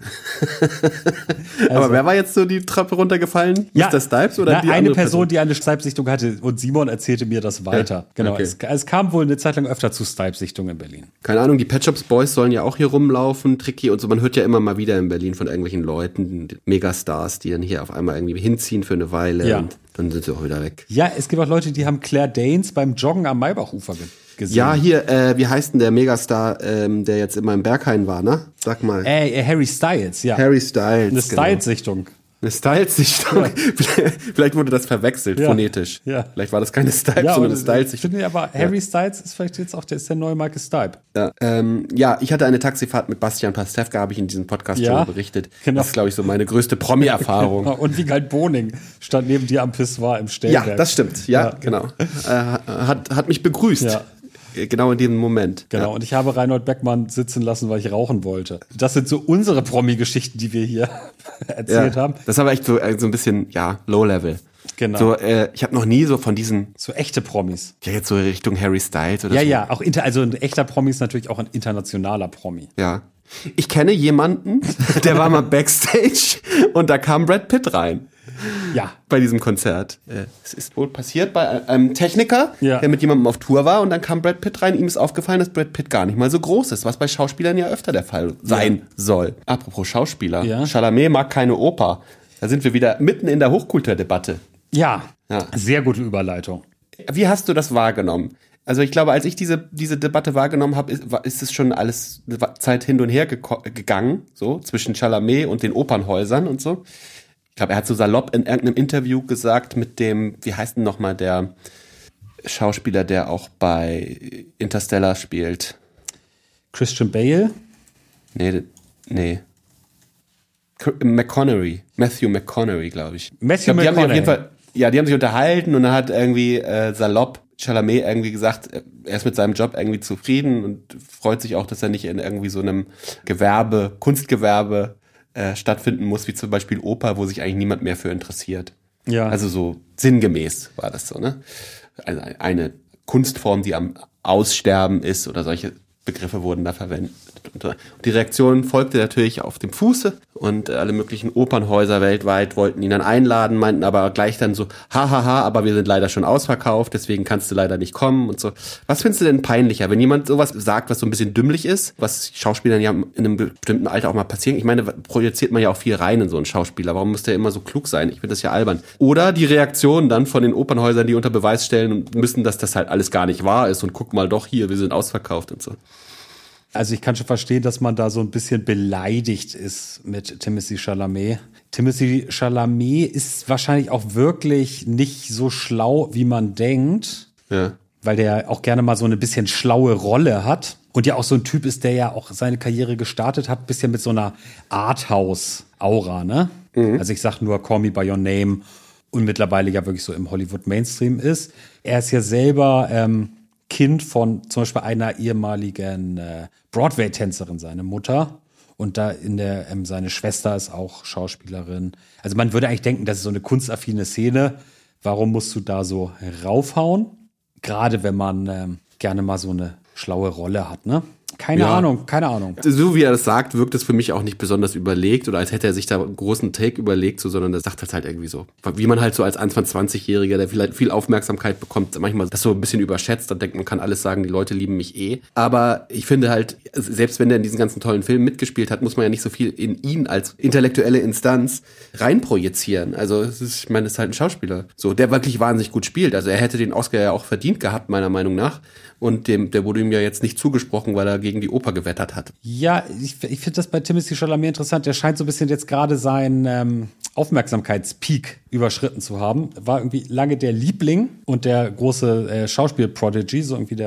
Aber wer war jetzt so die Treppe runtergefallen? Ja, Mr. Stipes oder die eine Person, die eine Stipe-Sichtung hatte und Simon erzählte mir das weiter. Genau, okay. Es kam wohl eine Zeit lang öfter zu Stipe-Sichtungen in Berlin. Keine Ahnung, die Pet Shop Boys sollen ja auch hier rumlaufen, Tricky und so. Man hört ja immer mal wieder in Berlin von irgendwelchen Leuten, Megastars, die dann hier auf einmal irgendwie hinziehen für eine Weile und dann sind sie auch wieder weg. Ja, es gibt auch Leute, die haben Claire Danes beim Joggen am Maybachufer gesehen. Ja, hier, wie heißt denn der Megastar, der jetzt immer im Berghain war, ne? Sag mal. Harry Styles, ja. Harry Styles, eine Styles-Sichtung. Eine Styles-Sichtung. Ja. Vielleicht wurde das verwechselt, phonetisch. Ja. Vielleicht war das keine Styles, sondern eine Styles-Sichtung. Ich finde aber, Harry Styles ist vielleicht jetzt auch der neue Michael Stipe. Ja, ich hatte eine Taxifahrt mit Bastian Pastewka, habe ich in diesem Podcast schon berichtet. Genau. Das ist, glaube ich, so meine größte Promi-Erfahrung. Und Wiegald Boning stand neben dir am Pissoir im Stellwerk. Ja, das stimmt. Ja. Genau. Hat mich begrüßt. Ja. Genau in diesem Moment. Genau, und ich habe Reinhold Beckmann sitzen lassen, weil ich rauchen wollte. Das sind so unsere Promi-Geschichten, die wir hier erzählt haben. Das ist aber echt so ein bisschen, Low-Level. Genau. So, ich habe noch nie so von diesen... So echte Promis. Ja, jetzt so Richtung Harry Styles oder so. Ja, auch also ein echter Promi ist natürlich auch ein internationaler Promi. Ja. Ich kenne jemanden, der war mal Backstage und da kam Brad Pitt rein. Ja. Bei diesem Konzert. Es ist wohl passiert bei einem Techniker, der mit jemandem auf Tour war und dann kam Brad Pitt rein. Ihm ist aufgefallen, dass Brad Pitt gar nicht mal so groß ist, was bei Schauspielern ja öfter der Fall sein soll. Apropos Schauspieler. Ja. Chalamet mag keine Oper. Da sind wir wieder mitten in der Hochkulturdebatte. Ja, sehr gute Überleitung. Wie hast du das wahrgenommen? Also ich glaube, als ich diese Debatte wahrgenommen habe, ist es schon alles eine Zeit hin und her gegangen, so zwischen Chalamet und den Opernhäusern und so. Ich glaube, er hat so salopp in irgendeinem Interview gesagt mit dem, wie heißt denn nochmal der Schauspieler, der auch bei Interstellar spielt? Christian Bale? Nee, Nee. Matthew McConaughey, glaube ich. Matthew McConaughey. Die haben sich auf jeden Fall, die haben sich unterhalten und dann hat irgendwie salopp Chalamet irgendwie gesagt, er ist mit seinem Job irgendwie zufrieden und freut sich auch, dass er nicht in irgendwie so einem Kunstgewerbe stattfinden muss, wie zum Beispiel Oper, wo sich eigentlich niemand mehr für interessiert. Ja. Also so sinngemäß war das so, ne? Also eine Kunstform, die am Aussterben ist oder solche Begriffe wurden da verwendet. Und die Reaktion folgte natürlich auf dem Fuße und alle möglichen Opernhäuser weltweit wollten ihn dann einladen, meinten aber gleich dann so, hahaha, aber wir sind leider schon ausverkauft, deswegen kannst du leider nicht kommen und so. Was findest du denn peinlicher, wenn jemand sowas sagt, was so ein bisschen dümmlich ist, was Schauspielern ja in einem bestimmten Alter auch mal passieren? Ich meine, projiziert man ja auch viel rein in so einen Schauspieler. Warum muss der immer so klug sein? Ich finde das ja albern. Oder die Reaktion dann von den Opernhäusern, die unter Beweis stellen müssen, dass das halt alles gar nicht wahr ist und guck mal doch hier, wir sind ausverkauft und so. Also ich kann schon verstehen, dass man da so ein bisschen beleidigt ist mit Timothée Chalamet. Timothée Chalamet ist wahrscheinlich auch wirklich nicht so schlau, wie man denkt. Ja. Weil der auch gerne mal so eine bisschen schlaue Rolle hat. Und ja auch so ein Typ ist, der ja auch seine Karriere gestartet hat, bisschen mit so einer Arthouse-Aura, ne? Mhm. Also ich sag nur Call Me By Your Name und mittlerweile ja wirklich so im Hollywood-Mainstream ist. Er ist ja selber Kind von zum Beispiel einer ehemaligen Broadway-Tänzerin, seine Mutter. Und da seine Schwester ist auch Schauspielerin. Also man würde eigentlich denken, das ist so eine kunstaffine Szene. Warum musst du da so raufhauen? Gerade wenn man gerne mal so eine schlaue Rolle hat, ne? Keine Ahnung. So wie er das sagt, wirkt es für mich auch nicht besonders überlegt oder als hätte er sich da einen großen Take überlegt, sondern er sagt das halt irgendwie so. Wie man halt so als Anfang 20-Jähriger, der vielleicht viel Aufmerksamkeit bekommt, manchmal das so ein bisschen überschätzt und denkt, man kann alles sagen, die Leute lieben mich eh. Aber ich finde halt, selbst wenn der in diesen ganzen tollen Filmen mitgespielt hat, muss man ja nicht so viel in ihn als intellektuelle Instanz reinprojizieren. Also ich meine, das ist halt ein Schauspieler, so der wirklich wahnsinnig gut spielt. Also er hätte den Oscar ja auch verdient gehabt, meiner Meinung nach. Und der wurde ihm ja jetzt nicht zugesprochen, weil er gegen die Oper gewettert hat. Ja, ich finde das bei Timothée Chalamet interessant. Der scheint so ein bisschen jetzt gerade seinen Aufmerksamkeitspeak überschritten zu haben. War irgendwie lange der Liebling und der große Schauspiel-Prodigy, so irgendwie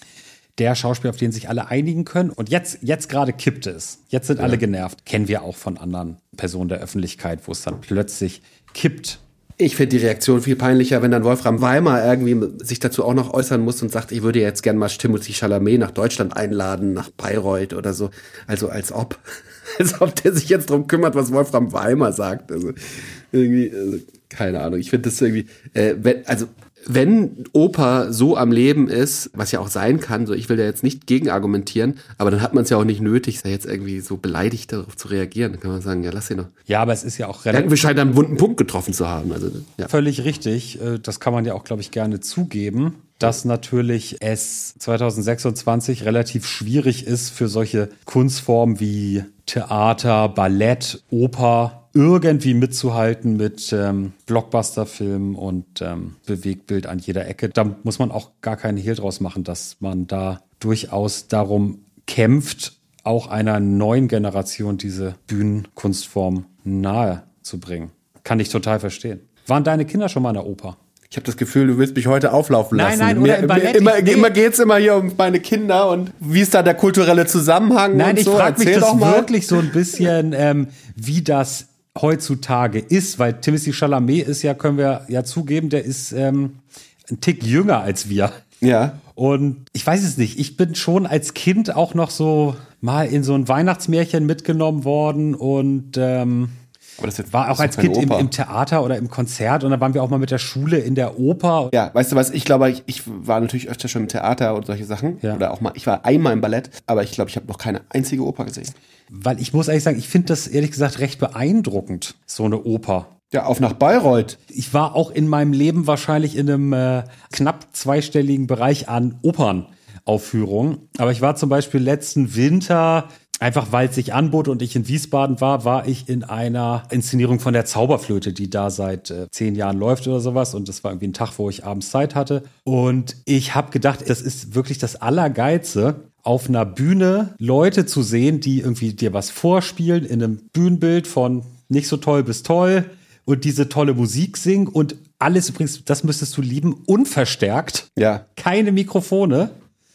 der Schauspieler, auf den sich alle einigen können. Und jetzt gerade kippte es. Jetzt sind alle genervt. Kennen wir auch von anderen Personen der Öffentlichkeit, wo es dann plötzlich kippt. Ich finde die Reaktion viel peinlicher, wenn dann Wolfram Weimar irgendwie sich dazu auch noch äußern muss und sagt, ich würde jetzt gern mal Timothée Chalamet nach Deutschland einladen, nach Bayreuth oder so. Also als ob der sich jetzt drum kümmert, was Wolfram Weimar sagt. Also irgendwie, keine Ahnung. Ich finde das irgendwie, wenn Oper so am Leben ist, was ja auch sein kann, so ich will da jetzt nicht gegen argumentieren, aber dann hat man es ja auch nicht nötig, da jetzt irgendwie so beleidigt darauf zu reagieren. Dann kann man sagen, ja, lass ihn doch. Ja, aber es ist ja auch relativ... Wir scheinen einen wunden Punkt getroffen zu haben. Also, ja. Völlig richtig. Das kann man ja auch, glaube ich, gerne zugeben, dass natürlich es 2026 relativ schwierig ist für solche Kunstformen wie Theater, Ballett, Oper irgendwie mitzuhalten mit Blockbuster-Filmen und Bewegtbild an jeder Ecke. Da muss man auch gar keinen Hehl draus machen, dass man da durchaus darum kämpft, auch einer neuen Generation diese Bühnenkunstform nahe zu bringen. Kann ich total verstehen. Waren deine Kinder schon mal in der Oper? Ich habe das Gefühl, du willst mich heute auflaufen lassen. Nein, oder im Ballett. Immer geht's immer hier um meine Kinder und wie ist da der kulturelle Zusammenhang? Nein, und ich so. frage mich das wirklich so ein bisschen, wie das heutzutage ist, weil Timothée Chalamet ist ja, können wir ja zugeben, der ist ein Tick jünger als wir. Ja. Und ich weiß es nicht, ich bin schon als Kind auch noch so mal in so ein Weihnachtsmärchen mitgenommen worden und aber das war auch als Kind im Theater oder im Konzert und dann waren wir auch mal mit der Schule in der Oper. Ja, weißt du was, ich glaube, ich war natürlich öfter schon im Theater und solche Sachen. Ja. Oder auch mal, ich war einmal im Ballett, aber ich glaube, ich habe noch keine einzige Oper gesehen. Weil ich muss ehrlich sagen, ich finde das ehrlich gesagt recht beeindruckend, so eine Oper. Ja, auf nach Bayreuth. Ich war auch in meinem Leben wahrscheinlich in einem knapp zweistelligen Bereich an Opernaufführungen. Aber ich war zum Beispiel letzten Winter, einfach weil es sich anbot und ich in Wiesbaden war ich in einer Inszenierung von der Zauberflöte, die da seit 10 Jahren läuft oder sowas. Und das war irgendwie ein Tag, wo ich abends Zeit hatte. Und ich habe gedacht, das ist wirklich das Allergeilste, auf einer Bühne Leute zu sehen, die irgendwie dir was vorspielen in einem Bühnenbild von nicht so toll bis toll und diese tolle Musik singen und alles übrigens, das müsstest du lieben, unverstärkt. Ja. Keine Mikrofone.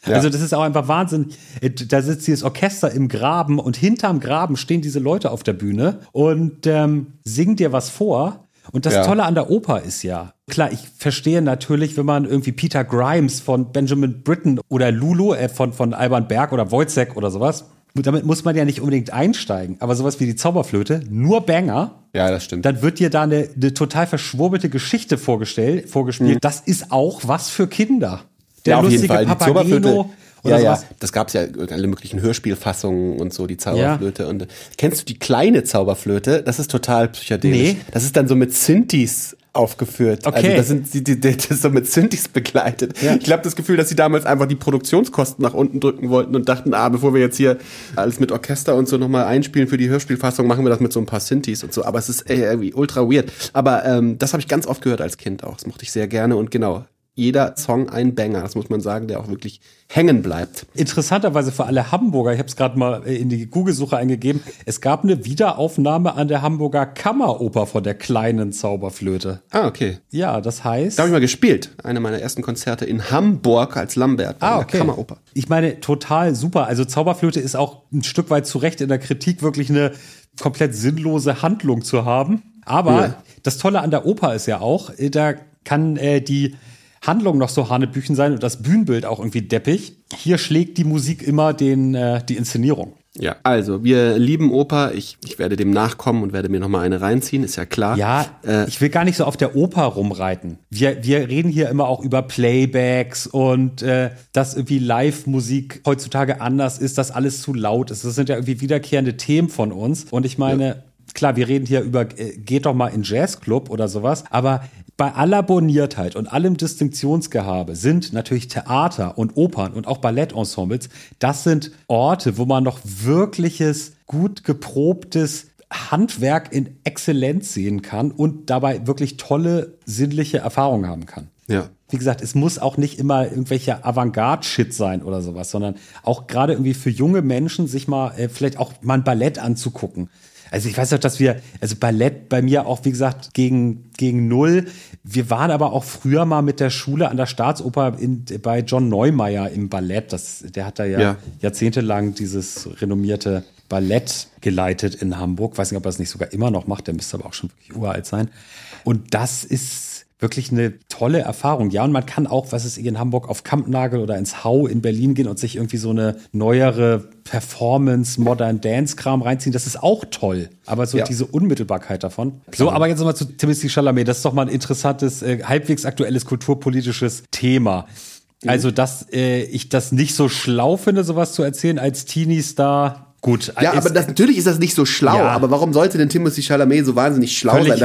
Ja. Also das ist auch einfach Wahnsinn. Da sitzt dieses Orchester im Graben und hinterm Graben stehen diese Leute auf der Bühne und singen dir was vor. Und das Tolle an der Oper ist ja, klar, ich verstehe natürlich, wenn man irgendwie Peter Grimes von Benjamin Britten oder Lulu von Alban Berg oder Wojciech oder sowas, damit muss man ja nicht unbedingt einsteigen. Aber sowas wie die Zauberflöte, nur Banger. Ja, das stimmt. Dann wird dir da eine total verschwurbelte Geschichte vorgespielt. Das ist auch was für Kinder. Der auf jeden Fall. Die Papageno. Ja, das gab's ja alle möglichen Hörspielfassungen und so, die Zauberflöte. Ja. Und kennst du die kleine Zauberflöte? Das ist total psychedelisch. Nee. Das ist dann so mit Synthes aufgeführt. Okay. Also das ist so mit Synthes begleitet. Ja. Ich habe das Gefühl, dass sie damals einfach die Produktionskosten nach unten drücken wollten und dachten, bevor wir jetzt hier alles mit Orchester und so nochmal einspielen für die Hörspielfassung, machen wir das mit so ein paar Synthes und so. Aber es ist irgendwie ultra weird. Aber das habe ich ganz oft gehört als Kind auch. Das mochte ich sehr gerne und genau. Jeder Song ein Banger, das muss man sagen, der auch wirklich hängen bleibt. Interessanterweise für alle Hamburger, ich habe es gerade mal in die Google-Suche eingegeben, es gab eine Wiederaufnahme an der Hamburger Kammeroper von der kleinen Zauberflöte. Okay. Ja, das heißt... Da habe ich mal gespielt, eine meiner ersten Konzerte in Hamburg als Lambert bei der Kammeroper. Ich meine, total super. Also Zauberflöte ist auch ein Stück weit zu Recht in der Kritik wirklich eine komplett sinnlose Handlung zu haben. Aber das Tolle an der Oper ist ja auch, da kann die Handlung noch so hanebüchen sein und das Bühnenbild auch irgendwie deppig. Hier schlägt die Musik immer die Inszenierung. Ja, also wir lieben Oper. Ich werde dem nachkommen und werde mir noch mal eine reinziehen, ist ja klar. Ja, ich will gar nicht so auf der Oper rumreiten. Wir reden hier immer auch über Playbacks und dass irgendwie Live-Musik heutzutage anders ist, dass alles zu laut ist. Das sind ja irgendwie wiederkehrende Themen von uns. Und ich meine, klar, wir reden hier über geht doch mal in Jazzclub oder sowas, aber bei aller Boniertheit und allem Distinktionsgehabe sind natürlich Theater und Opern und auch Ballettensembles, das sind Orte, wo man noch wirkliches, gut geprobtes Handwerk in Exzellenz sehen kann und dabei wirklich tolle sinnliche Erfahrungen haben kann. Ja. Wie gesagt, es muss auch nicht immer irgendwelcher Avantgarde-Shit sein oder sowas, sondern auch gerade irgendwie für junge Menschen sich mal vielleicht auch mal ein Ballett anzugucken. Also ich weiß doch, dass Ballett bei mir auch, wie gesagt, gegen null. Wir waren aber auch früher mal mit der Schule an der Staatsoper bei John Neumeier im Ballett. Der hat da ja jahrzehntelang dieses renommierte Ballett geleitet in Hamburg. Weiß nicht, ob er es nicht sogar immer noch macht. Der müsste aber auch schon wirklich uralt sein. Und das ist wirklich eine tolle Erfahrung. Ja, und man kann auch, in Hamburg auf Kampnagel oder ins Hau in Berlin gehen und sich irgendwie so eine neuere Performance, Modern Dance-Kram reinziehen. Das ist auch toll. Aber so diese Unmittelbarkeit davon. So, aber jetzt nochmal zu Timothée Chalamet. Das ist doch mal ein interessantes, halbwegs aktuelles kulturpolitisches Thema. Also, dass ich das nicht so schlau finde, sowas zu erzählen als Teenie-Star. Gut. Ja, aber natürlich ist das nicht so schlau. Ja. Aber warum sollte denn Timothée Chalamet so wahnsinnig schlau sein?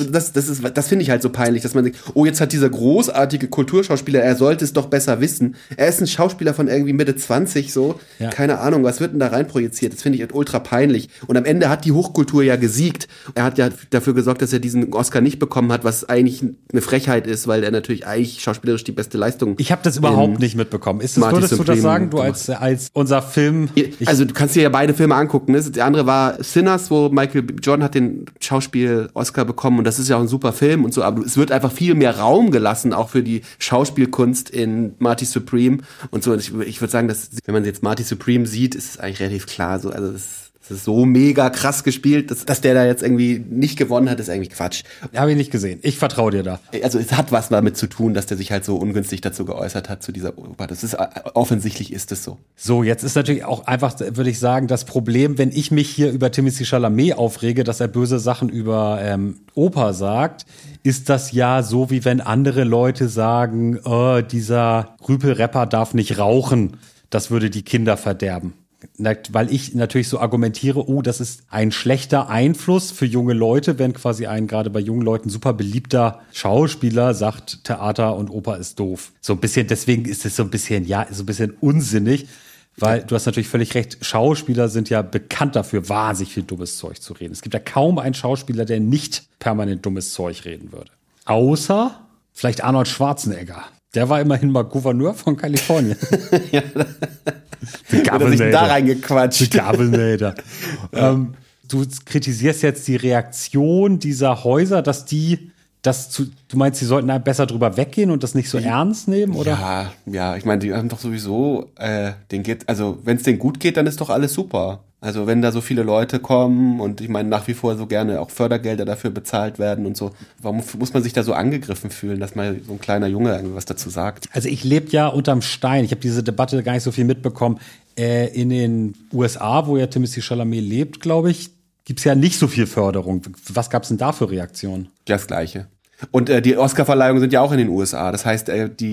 Das finde ich halt so peinlich, dass man denkt, jetzt hat dieser großartige Kulturschauspieler, er sollte es doch besser wissen. Er ist ein Schauspieler von irgendwie Mitte 20, so. Ja. Keine Ahnung, was wird denn da rein projiziert? Das finde ich halt ultra peinlich. Und am Ende hat die Hochkultur ja gesiegt. Er hat ja dafür gesorgt, dass er diesen Oscar nicht bekommen hat, was eigentlich eine Frechheit ist, weil er natürlich eigentlich schauspielerisch die beste Leistung. Ich habe das überhaupt nicht mitbekommen. Würdest du das sagen, du als unser Film? Also du kannst dir ja beide Filme angucken. Ne? Der andere war Sinners, wo Michael B. Jordan hat den Schauspiel-Oscar bekommen und das ist ja auch ein super Film und so, aber es wird einfach viel mehr Raum gelassen, auch für die Schauspielkunst in Marty Supreme und so. Und ich würde sagen, dass, wenn man jetzt Marty Supreme sieht, ist es eigentlich relativ klar. So, also das ist so mega krass gespielt, dass der da jetzt irgendwie nicht gewonnen hat, ist eigentlich Quatsch. Habe ich nicht gesehen. Ich vertraue dir da. Also es hat was damit zu tun, dass der sich halt so ungünstig dazu geäußert hat, zu dieser Oper. Das ist, offensichtlich ist es so. So, jetzt ist natürlich auch einfach, würde ich sagen, das Problem, wenn ich mich hier über Timothée Chalamet aufrege, dass er böse Sachen über Oper sagt, ist das ja so, wie wenn andere Leute sagen, dieser Rüpel-Rapper darf nicht rauchen. Das würde die Kinder verderben. Weil ich natürlich so argumentiere, das ist ein schlechter Einfluss für junge Leute, wenn quasi ein gerade bei jungen Leuten super beliebter Schauspieler sagt, Theater und Oper ist doof. So ein bisschen, deswegen ist es so ein bisschen unsinnig, weil du hast natürlich völlig recht, Schauspieler sind ja bekannt dafür, wahnsinnig viel dummes Zeug zu reden. Es gibt ja kaum einen Schauspieler, der nicht permanent dummes Zeug reden würde. Außer vielleicht Arnold Schwarzenegger. Der war immerhin mal Gouverneur von Kalifornien. Ja. Oder sich da reingequatscht. Gabelmelder. Du kritisierst jetzt die Reaktion dieser Häuser, dass die Du meinst, sie sollten da besser drüber weggehen und das nicht so ernst nehmen, oder? Ja, ich meine, die haben doch sowieso, wenn es denen gut geht, dann ist doch alles super. Also wenn da so viele Leute kommen und ich meine nach wie vor so gerne auch Fördergelder dafür bezahlt werden und so, warum muss man sich da so angegriffen fühlen, dass mal so ein kleiner Junge irgendwas dazu sagt? Also ich lebe ja unterm Stein. Ich habe diese Debatte gar nicht so viel mitbekommen. In den USA, wo ja Timothée Chalamet lebt, glaube ich, gibt's ja nicht so viel Förderung. Was gab's denn da für Reaktionen? Das Gleiche. Und die Oscar-Verleihungen sind ja auch in den USA. Das heißt,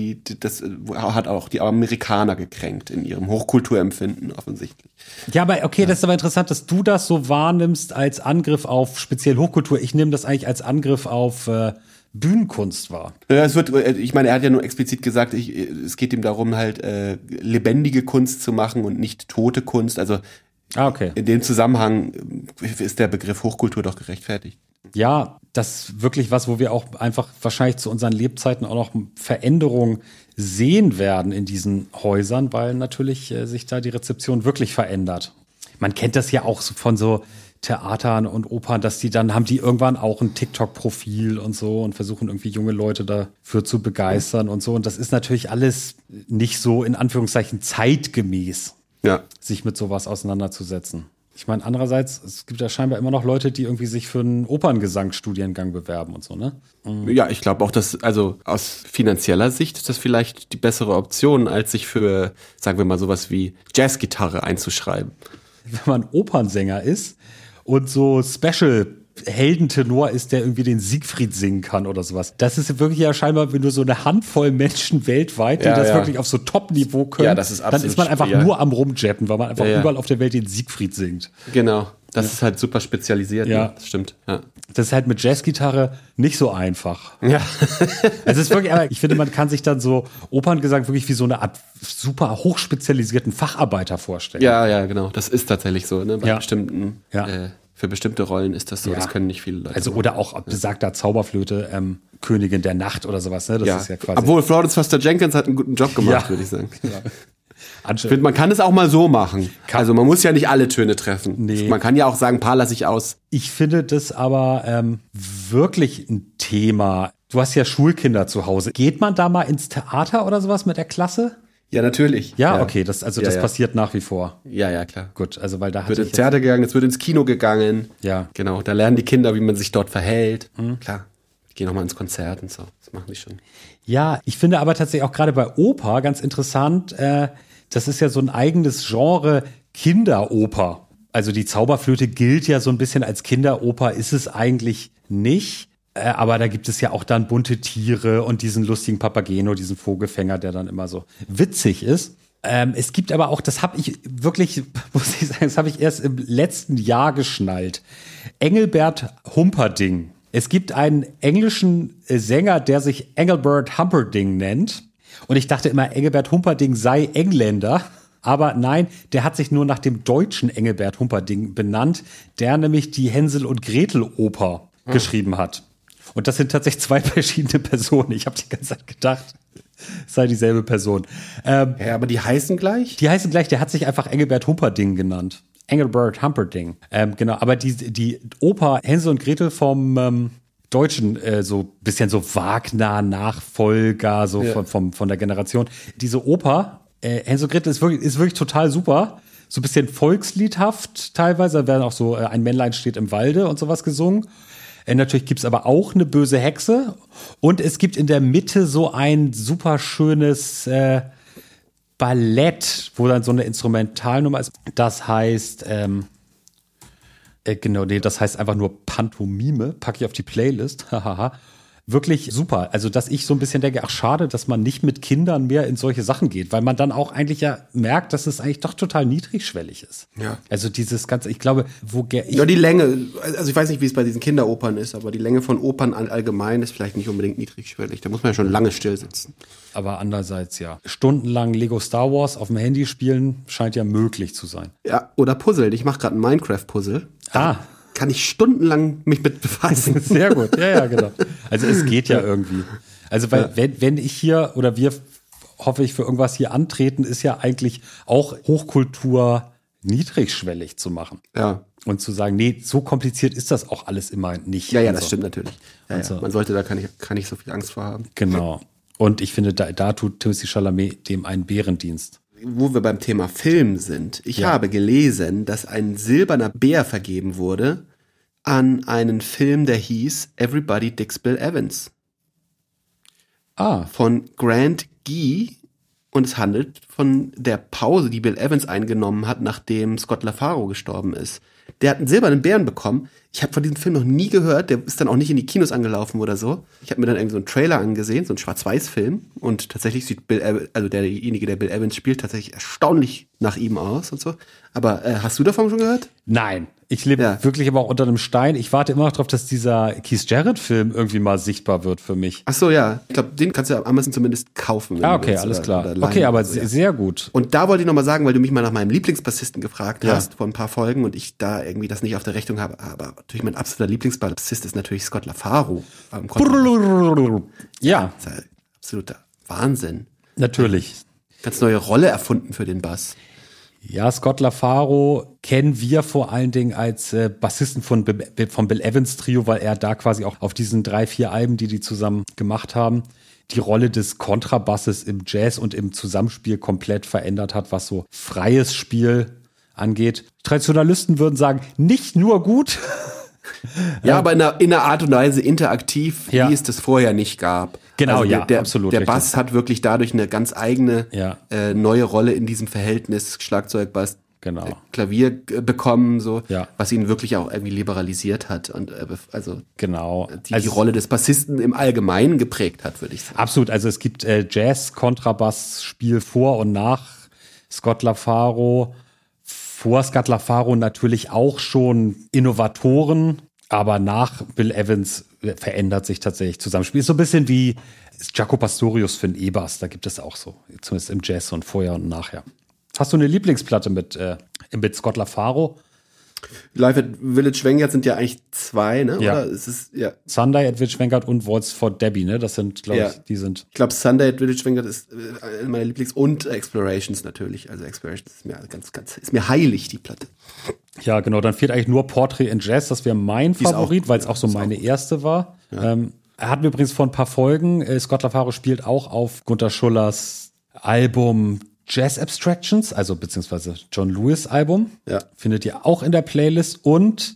das hat auch die Amerikaner gekränkt in ihrem Hochkulturempfinden offensichtlich. Ja, aber okay, das ist aber interessant, dass du das so wahrnimmst als Angriff auf speziell Hochkultur. Ich nehme das eigentlich als Angriff auf Bühnenkunst wahr. Ja, ich meine, er hat ja nur explizit gesagt, es geht ihm darum, halt lebendige Kunst zu machen und nicht tote Kunst. Also okay. In dem Zusammenhang ist der Begriff Hochkultur doch gerechtfertigt. Ja, das ist wirklich was, wo wir auch einfach wahrscheinlich zu unseren Lebzeiten auch noch Veränderungen sehen werden in diesen Häusern, weil natürlich sich da die Rezeption wirklich verändert. Man kennt das ja auch von so Theatern und Opern, dass haben die irgendwann auch ein TikTok-Profil und so und versuchen irgendwie junge Leute dafür zu begeistern und so. Und das ist natürlich alles nicht so in Anführungszeichen zeitgemäß, sich mit sowas auseinanderzusetzen. Ich meine, andererseits, es gibt ja scheinbar immer noch Leute, die irgendwie sich für einen Operngesangsstudiengang bewerben und so, ne? Ja, ich glaube auch, dass, also aus finanzieller Sicht ist das vielleicht die bessere Option, als sich für, sagen wir mal, sowas wie Jazzgitarre einzuschreiben. Wenn man Opernsänger ist und so Special-Heldentenor ist, der irgendwie den Siegfried singen kann oder sowas. Das ist wirklich ja scheinbar nur so eine Handvoll Menschen weltweit, die das wirklich auf so Top-Niveau können. Ja, das ist absolut. Dann ist man einfach nur am Rumjetten, weil man einfach überall auf der Welt den Siegfried singt. Genau. Das ist halt super spezialisiert. Ja, das stimmt. Ja. Das ist halt mit Jazzgitarre nicht so einfach. Ja. Es ist wirklich, aber ich finde, man kann sich dann so Operngesang wirklich wie so eine Art super hochspezialisierten Facharbeiter vorstellen. Ja, genau. Das ist tatsächlich so, ne? Bei bestimmten, für bestimmte Rollen ist das so. Das können nicht viele Leute. Also, oder auch besagter Zauberflöte, Königin der Nacht oder sowas, ne? Das ist ja quasi. Obwohl Florence Foster Jenkins hat einen guten Job gemacht, würde ich sagen. Ja. Ich finde, man kann es auch mal so machen. Also man muss ja nicht alle Töne treffen. Nee. Man kann ja auch sagen, ein paar lasse ich aus. Ich finde das aber wirklich ein Thema. Du hast ja Schulkinder zu Hause. Geht man da mal ins Theater oder sowas mit der Klasse? Ja, natürlich. Ja, okay, das passiert nach wie vor. Ja, klar. Gut, also weil da wird ins Theater gegangen, es wird ins Kino gegangen. Ja. Genau, da lernen die Kinder, wie man sich dort verhält. Klar. Die gehen auch mal ins Konzert und so. Das machen die schon. Ja, ich finde aber tatsächlich auch gerade bei Oper ganz interessant, das ist ja so ein eigenes Genre Kinderoper. Also die Zauberflöte gilt ja so ein bisschen als Kinderoper, ist es eigentlich nicht. Aber da gibt es ja auch dann bunte Tiere und diesen lustigen Papageno, diesen Vogelfänger, der dann immer so witzig ist. Es gibt aber auch, das habe ich wirklich, muss ich sagen, das habe ich erst im letzten Jahr geschnallt. Engelbert Humperdinck. Es gibt einen englischen Sänger, der sich Engelbert Humperdinck nennt. Und ich dachte immer, Engelbert Humperdinck sei Engländer. Aber nein, der hat sich nur nach dem deutschen Engelbert Humperdinck benannt, der nämlich die Hänsel- und Gretel-Oper geschrieben hat. Und das sind tatsächlich zwei verschiedene Personen. Ich habe die ganze Zeit gedacht, es sei dieselbe Person. Aber die heißen gleich? Die heißen gleich, der hat sich einfach Engelbert Humperdinck genannt. Engelbert Humperdinck. Genau, aber die Oper Hänsel und Gretel vom Deutschen, so bisschen so Wagner-Nachfolger, so von der Generation. Diese Oper, Hänsel und Gretel ist wirklich total super. So ein bisschen volksliedhaft teilweise. Da werden auch so ein Männlein steht im Walde und sowas gesungen. Natürlich gibt's aber auch eine böse Hexe. Und es gibt in der Mitte so ein super schönes Ballett, wo dann so eine Instrumentalnummer ist. Das heißt, das heißt einfach nur Pantomime. Packe ich auf die Playlist. Hahaha. Wirklich super. Also, dass ich so ein bisschen denke, ach schade, dass man nicht mit Kindern mehr in solche Sachen geht, weil man dann auch eigentlich ja merkt, dass es eigentlich doch total niedrigschwellig ist. Ja. Also dieses ganze, ich glaube, ja, die Länge, also ich weiß nicht, wie es bei diesen Kinderopern ist, aber die Länge von Opern allgemein ist vielleicht nicht unbedingt niedrigschwellig. Da muss man ja schon lange still sitzen. Aber andererseits ja. Stundenlang Lego Star Wars auf dem Handy spielen scheint ja möglich zu sein. Ja, oder Puzzle. Ich mache gerade ein Minecraft-Puzzle. Kann ich stundenlang mich mit befassen. Sehr gut, ja, genau. Also es geht ja irgendwie. Also weil wenn ich hier oder wir, hoffe ich, für irgendwas hier antreten, ist ja eigentlich auch Hochkultur niedrigschwellig zu machen. Ja, Und zu sagen, nee, so kompliziert ist das auch alles immer nicht. Ja, das stimmt natürlich. Ja. Man sollte da kann ich so viel Angst vor haben. Genau. Und ich finde, da tut Timothée Chalamet dem einen Bärendienst. Wo wir beim Thema Film sind. Ich habe gelesen, dass ein silberner Bär vergeben wurde an einen Film, der hieß Everybody Dicks Bill Evans. Von Grant Gee. Und es handelt von der Pause, die Bill Evans eingenommen hat, nachdem Scott LaFaro gestorben ist. Der hat einen silbernen Bären bekommen. Ich habe von diesem Film noch nie gehört. Der ist dann auch nicht in die Kinos angelaufen oder so. Ich habe mir dann irgendwie so einen Trailer angesehen, so einen Schwarz-Weiß-Film. Und tatsächlich sieht Bill Evans, also derjenige, der Bill Evans spielt, tatsächlich erstaunlich nach ihm aus und so. Aber hast du davon schon gehört? Nein. Ich lebe wirklich aber auch unter einem Stein. Ich warte immer noch darauf, dass dieser Keith Jarrett-Film irgendwie mal sichtbar wird für mich. Ach so, ja. Ich glaube, den kannst du am Amazon zumindest kaufen. Okay, alles klar. Okay, aber sehr gut. Und da wollte ich nochmal sagen, weil du mich mal nach meinem Lieblingsbassisten gefragt hast vor ein paar Folgen und ich da irgendwie das nicht auf der Rechnung habe. Aber natürlich mein absoluter Lieblingsbassist ist natürlich Scott LaFaro. Ja. Das ist ein absoluter Wahnsinn. Natürlich. Ganz neue Rolle erfunden für den Bass. Ja, Scott LaFaro kennen wir vor allen Dingen als Bassisten vom Bill Evans Trio, weil er da quasi auch auf diesen 3-4 Alben, die zusammen gemacht haben, die Rolle des Kontrabasses im Jazz und im Zusammenspiel komplett verändert hat, was so freies Spiel angeht. Traditionalisten würden sagen, nicht nur gut. Ja, aber in einer Art und Weise interaktiv, wie es das vorher nicht gab. Genau, also absolut. Der Bass hat wirklich dadurch eine ganz eigene neue Rolle in diesem Verhältnis Schlagzeug, Bass, Klavier bekommen, so, was ihn wirklich auch irgendwie liberalisiert hat und die Rolle des Bassisten im Allgemeinen geprägt hat, würde ich sagen. Absolut, also es gibt Jazz-Kontrabass-Spiel vor und nach Scott LaFaro. Vor Scott LaFaro natürlich auch schon Innovatoren, aber nach Bill Evans verändert sich tatsächlich Zusammenspiel. Ist so ein bisschen wie Jaco Pastorius für den E-Bass, da gibt es auch so, zumindest im Jazz und vorher und nachher. Hast du eine Lieblingsplatte mit Scott LaFaro? Live at Village Vanguard sind ja eigentlich zwei, ne? Ja. Oder ist es, Sunday at Village Vanguard und Waltz for Debbie, ne? Das sind, glaube ich, die sind. Ich glaube, Sunday at Village Vanguard ist eine meiner Lieblings- und Explorations natürlich. Also Explorations ist mir ist mir heilig, die Platte. Ja, genau. Dann fehlt eigentlich nur Portrait in Jazz. Das wäre mein Favorit, weil es auch so meine erste war. Ja. Hatten wir übrigens vor ein paar Folgen. Scott LaFaro spielt auch auf Gunter Schullers Album Jazz Abstractions, also beziehungsweise John Lewis Album. Ja. Findet ihr auch in der Playlist. Und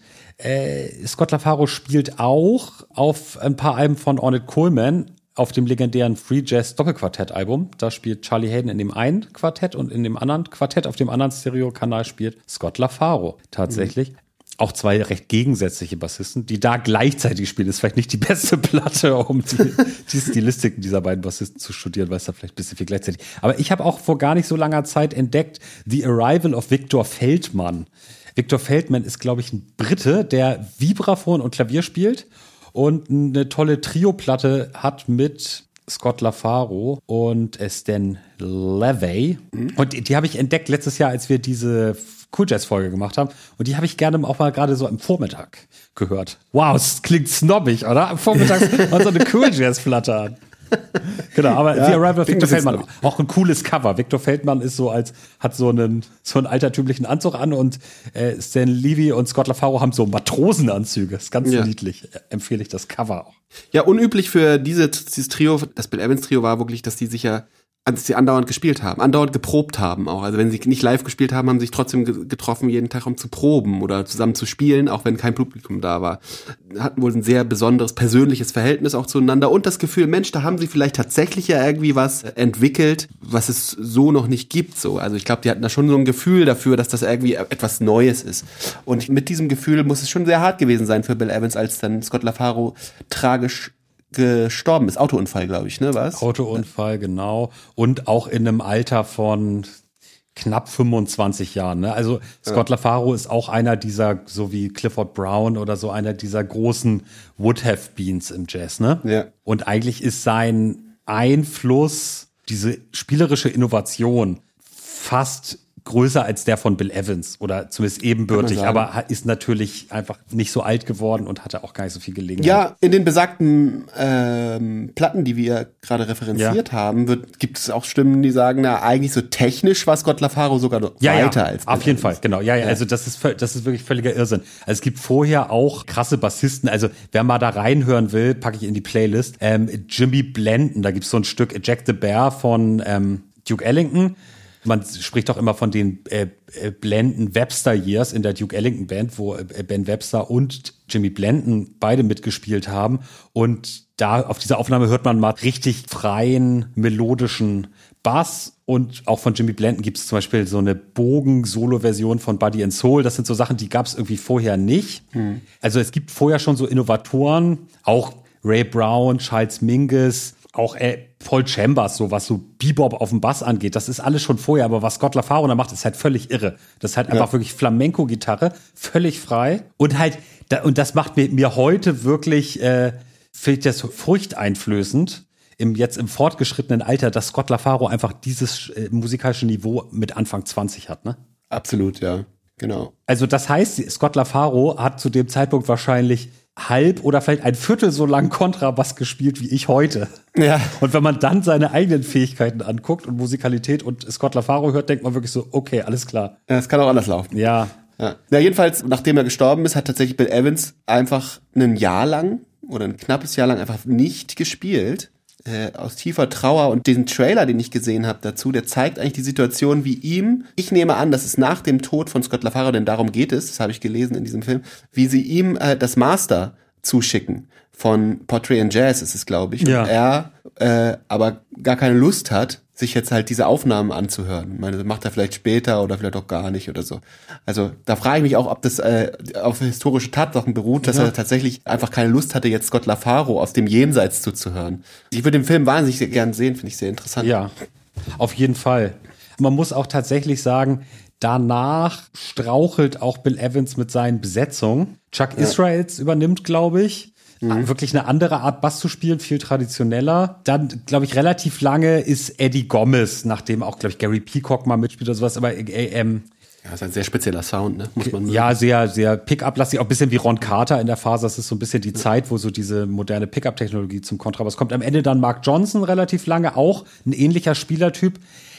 Scott LaFaro spielt auch auf ein paar Alben von Ornette Coleman auf dem legendären Free Jazz Doppelquartett-Album. Da spielt Charlie Haden in dem einen Quartett und in dem anderen Quartett, auf dem anderen Stereokanal spielt Scott LaFaro tatsächlich. Auch zwei recht gegensätzliche Bassisten, die da gleichzeitig spielen. Ist vielleicht nicht die beste Platte, um die Stilistiken dieser beiden Bassisten zu studieren, weil es da vielleicht ein bisschen viel gleichzeitig. Aber ich habe auch vor gar nicht so langer Zeit entdeckt The Arrival of Victor Feldman. Victor Feldman ist, glaube ich, ein Brite, der Vibraphon und Klavier spielt und eine tolle Trio-Platte hat mit Scott LaFaro und Stan Levey. Und die habe ich entdeckt letztes Jahr, als wir diese Cool Jazz-Folge gemacht haben. Und die habe ich gerne auch mal gerade so am Vormittag gehört. Wow, es klingt snobbig, oder? Am Vormittag und so eine Cool Jazz-Platte an. Genau, aber The Arrival of Victor Feldman, auch ein cooles Cover. Victor Feldman ist so hat so einen altertümlichen Anzug an und Stan Levey und Scott LaFaro haben so Matrosenanzüge. Das ist ganz niedlich. Empfehle ich das Cover auch. Ja, unüblich für dieses Trio, das Bill Evans Trio war wirklich, dass die andauernd gespielt haben, andauernd geprobt haben auch. Also wenn sie nicht live gespielt haben, haben sie sich trotzdem getroffen jeden Tag, um zu proben oder zusammen zu spielen, auch wenn kein Publikum da war. Hatten wohl ein sehr besonderes persönliches Verhältnis auch zueinander und das Gefühl, Mensch, da haben sie vielleicht tatsächlich ja irgendwie was entwickelt, was es so noch nicht gibt. So, also ich glaube, die hatten da schon so ein Gefühl dafür, dass das irgendwie etwas Neues ist. Und mit diesem Gefühl muss es schon sehr hart gewesen sein für Bill Evans, als dann Scott LaFaro tragisch gestorben ist. Autounfall, glaube ich, ne, was? Autounfall, genau. Und auch in einem Alter von knapp 25 Jahren, ne? Also Scott LaFaro ist auch einer dieser, so wie Clifford Brown oder so, einer dieser großen Would-Have-Beens im Jazz, ne? Ja. Und eigentlich ist sein Einfluss, diese spielerische Innovation, fast größer als der von Bill Evans oder zumindest ebenbürtig, aber ist natürlich einfach nicht so alt geworden und hatte auch gar nicht so viel Gelegenheit. Ja, in den besagten Platten, die wir gerade referenziert haben, gibt es auch Stimmen, die sagen, na, eigentlich so technisch war Scott LaFaro sogar weiter als Bill auf jeden Evans. Fall, genau. Ja, also das ist wirklich völliger Irrsinn. Also es gibt vorher auch krasse Bassisten, also wer mal da reinhören will, packe ich in die Playlist. Jimmy Blanton, da gibt's so ein Stück Jack the Bear von Duke Ellington. Man spricht auch immer von den Blanton-Webster Years in der Duke Ellington Band, wo Ben Webster und Jimmy Blanton beide mitgespielt haben. Und da auf dieser Aufnahme hört man mal richtig freien, melodischen Bass. Und auch von Jimmy Blanton gibt es zum Beispiel so eine Bogen-Solo-Version von Buddy and Soul. Das sind so Sachen, die gab es irgendwie vorher nicht. Also es gibt vorher schon so Innovatoren, auch Ray Brown, Charles Mingus, auch Paul Chambers, so was so Bebop auf dem Bass angeht, das ist alles schon vorher, aber was Scott LaFaro da macht, ist halt völlig irre. Das ist halt einfach wirklich Flamenco-Gitarre, völlig frei und halt, und das macht mir heute wirklich, finde ich das furchteinflößend, jetzt im fortgeschrittenen Alter, dass Scott LaFaro einfach dieses musikalische Niveau mit Anfang 20 hat, ne? Absolut, ja, genau. Also das heißt, Scott LaFaro hat zu dem Zeitpunkt wahrscheinlich halb oder vielleicht ein Viertel so lang Kontrabass gespielt wie ich heute. Ja. Und wenn man dann seine eigenen Fähigkeiten anguckt und Musikalität und Scott LaFaro hört, denkt man wirklich so, okay, alles klar. Ja, es kann auch anders laufen. Ja. Ja, jedenfalls, nachdem er gestorben ist, hat tatsächlich Bill Evans einfach ein Jahr lang oder ein knappes Jahr lang einfach nicht gespielt. Aus tiefer Trauer, und den Trailer, den ich gesehen habe dazu, der zeigt eigentlich die Situation, wie ihm, ich nehme an, dass es nach dem Tod von Scott LaFaro, denn darum geht es, das habe ich gelesen in diesem Film, wie sie ihm das Master zuschicken von Portrait and Jazz ist es, glaube ich. Ja. Und er aber gar keine Lust hat, sich jetzt halt diese Aufnahmen anzuhören. Ich meine, das macht er vielleicht später oder vielleicht auch gar nicht oder so. Also da frage ich mich auch, ob das auf historische Tatsachen beruht, dass er tatsächlich einfach keine Lust hatte, jetzt Scott LaFaro aus dem Jenseits zuzuhören. Ich würde den Film wahnsinnig sehr gern sehen, finde ich sehr interessant. Ja, auf jeden Fall. Man muss auch tatsächlich sagen, danach strauchelt auch Bill Evans mit seinen Besetzungen. Chuck Israels übernimmt, glaube ich. Wirklich eine andere Art Bass zu spielen, viel traditioneller. Dann, glaube ich, relativ lange ist Eddie Gomez, nachdem auch, glaube ich, Gary Peacock mal mitspielt oder sowas. Aber ja, ist ein sehr spezieller Sound, ne? Muss man ja, sehr, sehr Pickup-lastig, auch ein bisschen wie Ron Carter in der Phase. Das ist so ein bisschen die Zeit, wo so diese moderne Pickup-Technologie zum Kontrabass kommt. Am Ende dann Mark Johnson relativ lange, auch ein ähnlicher Spielertyp.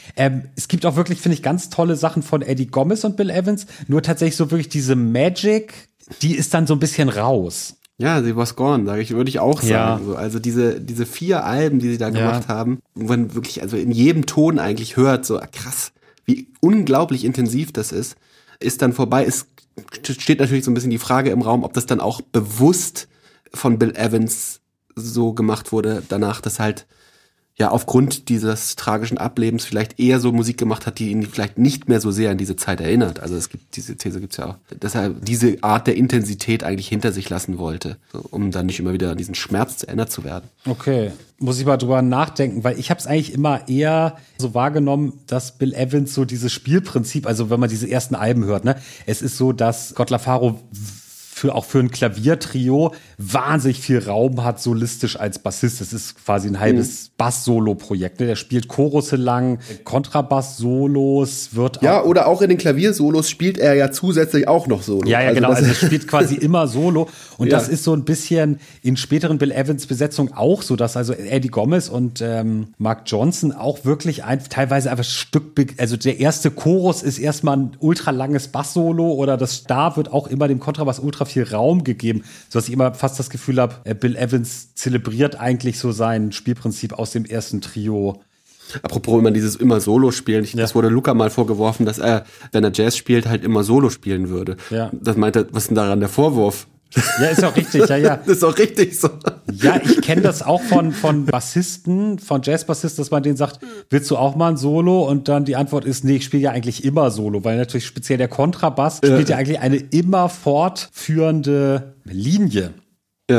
Es gibt auch wirklich, finde ich, ganz tolle Sachen von Eddie Gomez und Bill Evans. Nur tatsächlich so wirklich diese Magic, die ist dann so ein bisschen raus. Ja, sie was gone, würde ich auch sagen. Ja. Also diese 4 Alben, die sie da gemacht haben, wo man wirklich also in jedem Ton eigentlich hört, so krass, wie unglaublich intensiv das ist dann vorbei. Es steht natürlich so ein bisschen die Frage im Raum, ob das dann auch bewusst von Bill Evans so gemacht wurde danach, dass halt ja aufgrund dieses tragischen Ablebens vielleicht eher so Musik gemacht hat, die ihn vielleicht nicht mehr so sehr an diese Zeit erinnert. Also es gibt diese These gibt's ja auch, dass er diese Art der Intensität eigentlich hinter sich lassen wollte, um dann nicht immer wieder an diesen Schmerz erinnert zu werden. Okay, muss ich mal drüber nachdenken, weil ich habe es eigentlich immer eher so wahrgenommen, dass Bill Evans so dieses Spielprinzip, also wenn man diese ersten Alben hört, ne, es ist so, dass Scott LaFaro auch für ein Klaviertrio wahnsinnig viel Raum hat, solistisch als Bassist. Das ist quasi ein halbes Bass-Solo-Projekt. Ne? Der spielt Chorusse lang, Kontrabass-Solos, wird ja, oder auch in den Klaviersolos spielt er ja zusätzlich auch noch Solo. Ja, genau. Also er spielt quasi immer Solo. Und das ist so ein bisschen in späteren Bill Evans-Besetzungen auch so, dass also Eddie Gomez und Mark Johnson auch wirklich teilweise einfach also der erste Chorus ist erstmal ein ultra langes Bass-Solo oder da wird auch immer dem Kontrabass ultra viel Raum gegeben, sodass ich immer fast das Gefühl habe, Bill Evans zelebriert eigentlich so sein Spielprinzip aus dem ersten Trio. Apropos immer dieses immer Solo spielen, das wurde Luca mal vorgeworfen, dass er, wenn er Jazz spielt, halt immer Solo spielen würde. Ja. Das meinte, was ist denn daran der Vorwurf? Ja, ist auch richtig, ja. Das ist auch richtig so. Ja, ich kenne das auch von Bassisten, von Jazzbassisten, dass man denen sagt, willst du auch mal ein Solo? Und dann die Antwort ist, nee, ich spiele ja eigentlich immer Solo, weil natürlich speziell der Kontrabass spielt ja eigentlich eine immer fortführende Linie. Ja.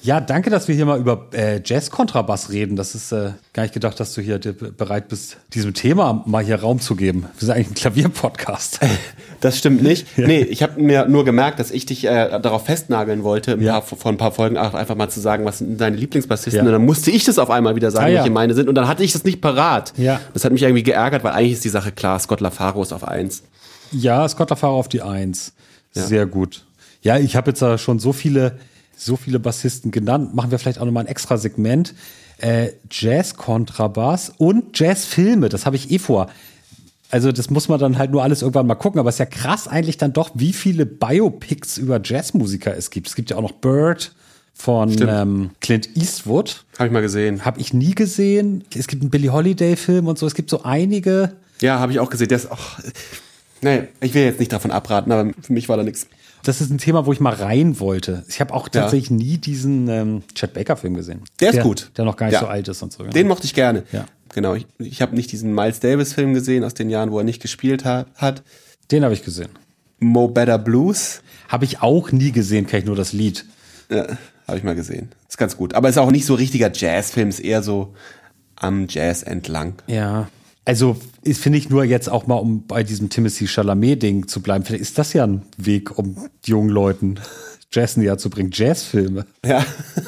Ja, danke, dass wir hier mal über Jazz-Kontrabass reden. Das ist gar nicht gedacht, dass du hier bereit bist, diesem Thema mal hier Raum zu geben. Wir sind eigentlich ein Klavier-Podcast. Das stimmt nicht. Ja. Nee, ich habe mir nur gemerkt, dass ich dich darauf festnageln wollte, vor ein paar Folgen einfach mal zu sagen, was sind deine Lieblingsbassisten. Ja. Und dann musste ich das auf einmal wieder sagen, welche meine sind. Und dann hatte ich das nicht parat. Ja. Das hat mich irgendwie geärgert, weil eigentlich ist die Sache klar. Scott LaFaro ist auf 1. Ja, Scott LaFaro auf die 1. Ja. Sehr gut. Ja, ich habe jetzt schon so viele Bassisten genannt. Machen wir vielleicht auch nochmal ein extra Segment. Jazz-Kontrabass und Jazzfilme, das habe ich vor. Also das muss man dann halt nur alles irgendwann mal gucken. Aber es ist ja krass eigentlich dann doch, wie viele Biopics über Jazzmusiker es gibt. Es gibt ja auch noch Bird von Clint Eastwood. Habe ich mal gesehen. Habe ich nie gesehen. Es gibt einen Billie Holiday-Film und so. Es gibt so einige. Ja, habe ich auch gesehen. Der ist auch... Nee, ich will jetzt nicht davon abraten, aber für mich war da nichts. Das ist ein Thema, wo ich mal rein wollte. Ich habe auch tatsächlich nie diesen Chet Baker-Film gesehen. Der ist gut. Der noch gar nicht so alt ist und so. Den mochte ich gerne. Ja. Genau. Ich habe nicht diesen Miles Davis-Film gesehen aus den Jahren, wo er nicht gespielt hat. Den habe ich gesehen. Mo Better Blues. Habe ich auch nie gesehen, kenne ich nur das Lied. Ja, habe ich mal gesehen. Ist ganz gut. Aber ist auch nicht so richtiger Jazzfilm, ist eher so am Jazz entlang. Ja. Also finde ich nur jetzt auch mal, um bei diesem Timothée Chalamet-Ding zu bleiben, vielleicht ist das ja ein Weg, um jungen Leuten Jazz näher zu bringen. Jazzfilme. Ja.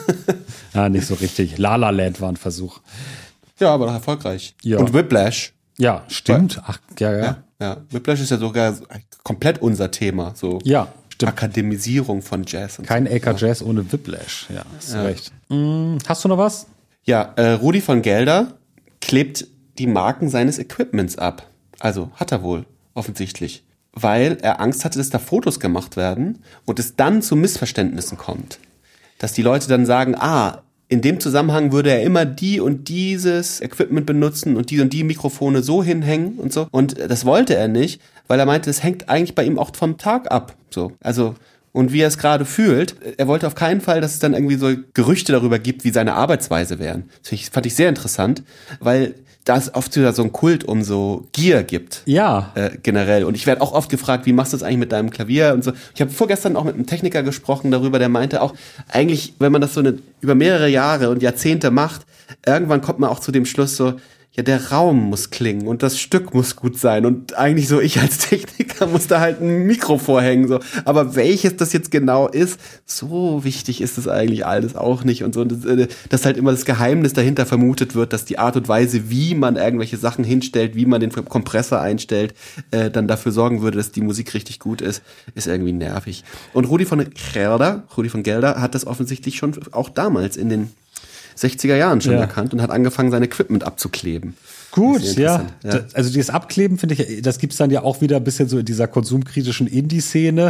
Nicht so richtig. La La Land war ein Versuch. Ja, aber doch erfolgreich. Ja. Und Whiplash. Ja, stimmt. Ach, ja. Whiplash ist ja sogar komplett unser Thema. So ja, stimmt. Akademisierung von Jazz. Und Kein AK Jazz ohne Whiplash. Ja, hast recht. Hast du noch was? Ja, Rudi von Gelder klebt die Marken seines Equipments ab. Also hat er wohl, offensichtlich. Weil er Angst hatte, dass da Fotos gemacht werden und es dann zu Missverständnissen kommt. Dass die Leute dann sagen, in dem Zusammenhang würde er immer die und dieses Equipment benutzen und die Mikrofone so hinhängen und so. Und das wollte er nicht, weil er meinte, es hängt eigentlich bei ihm auch vom Tag ab. So, also... Und wie er es gerade fühlt, er wollte auf keinen Fall, dass es dann irgendwie so Gerüchte darüber gibt, wie seine Arbeitsweise wären. Das fand ich sehr interessant, weil da es oft wieder so einen Kult um so Gear gibt. Ja. Generell. Und ich werde auch oft gefragt, wie machst du das eigentlich mit deinem Klavier und so. Ich habe vorgestern auch mit einem Techniker gesprochen darüber, der meinte auch, eigentlich, wenn man das so über mehrere Jahre und Jahrzehnte macht, irgendwann kommt man auch zu dem Schluss so, ja, der Raum muss klingen und das Stück muss gut sein und eigentlich so, ich als Techniker muss da halt ein Mikro vorhängen, so. Aber welches das jetzt genau ist, so wichtig ist es eigentlich alles auch nicht und so. Und dass halt immer das Geheimnis dahinter vermutet wird, dass die Art und Weise, wie man irgendwelche Sachen hinstellt, wie man den Kompressor einstellt, dann dafür sorgen würde, dass die Musik richtig gut ist irgendwie nervig. Und Rudi von Gelder hat das offensichtlich schon auch damals in den 60er Jahren schon erkannt und hat angefangen, sein Equipment abzukleben. Gut, ja. Also dieses Abkleben, finde ich, das gibt's dann ja auch wieder ein bisschen so in dieser konsumkritischen Indie-Szene,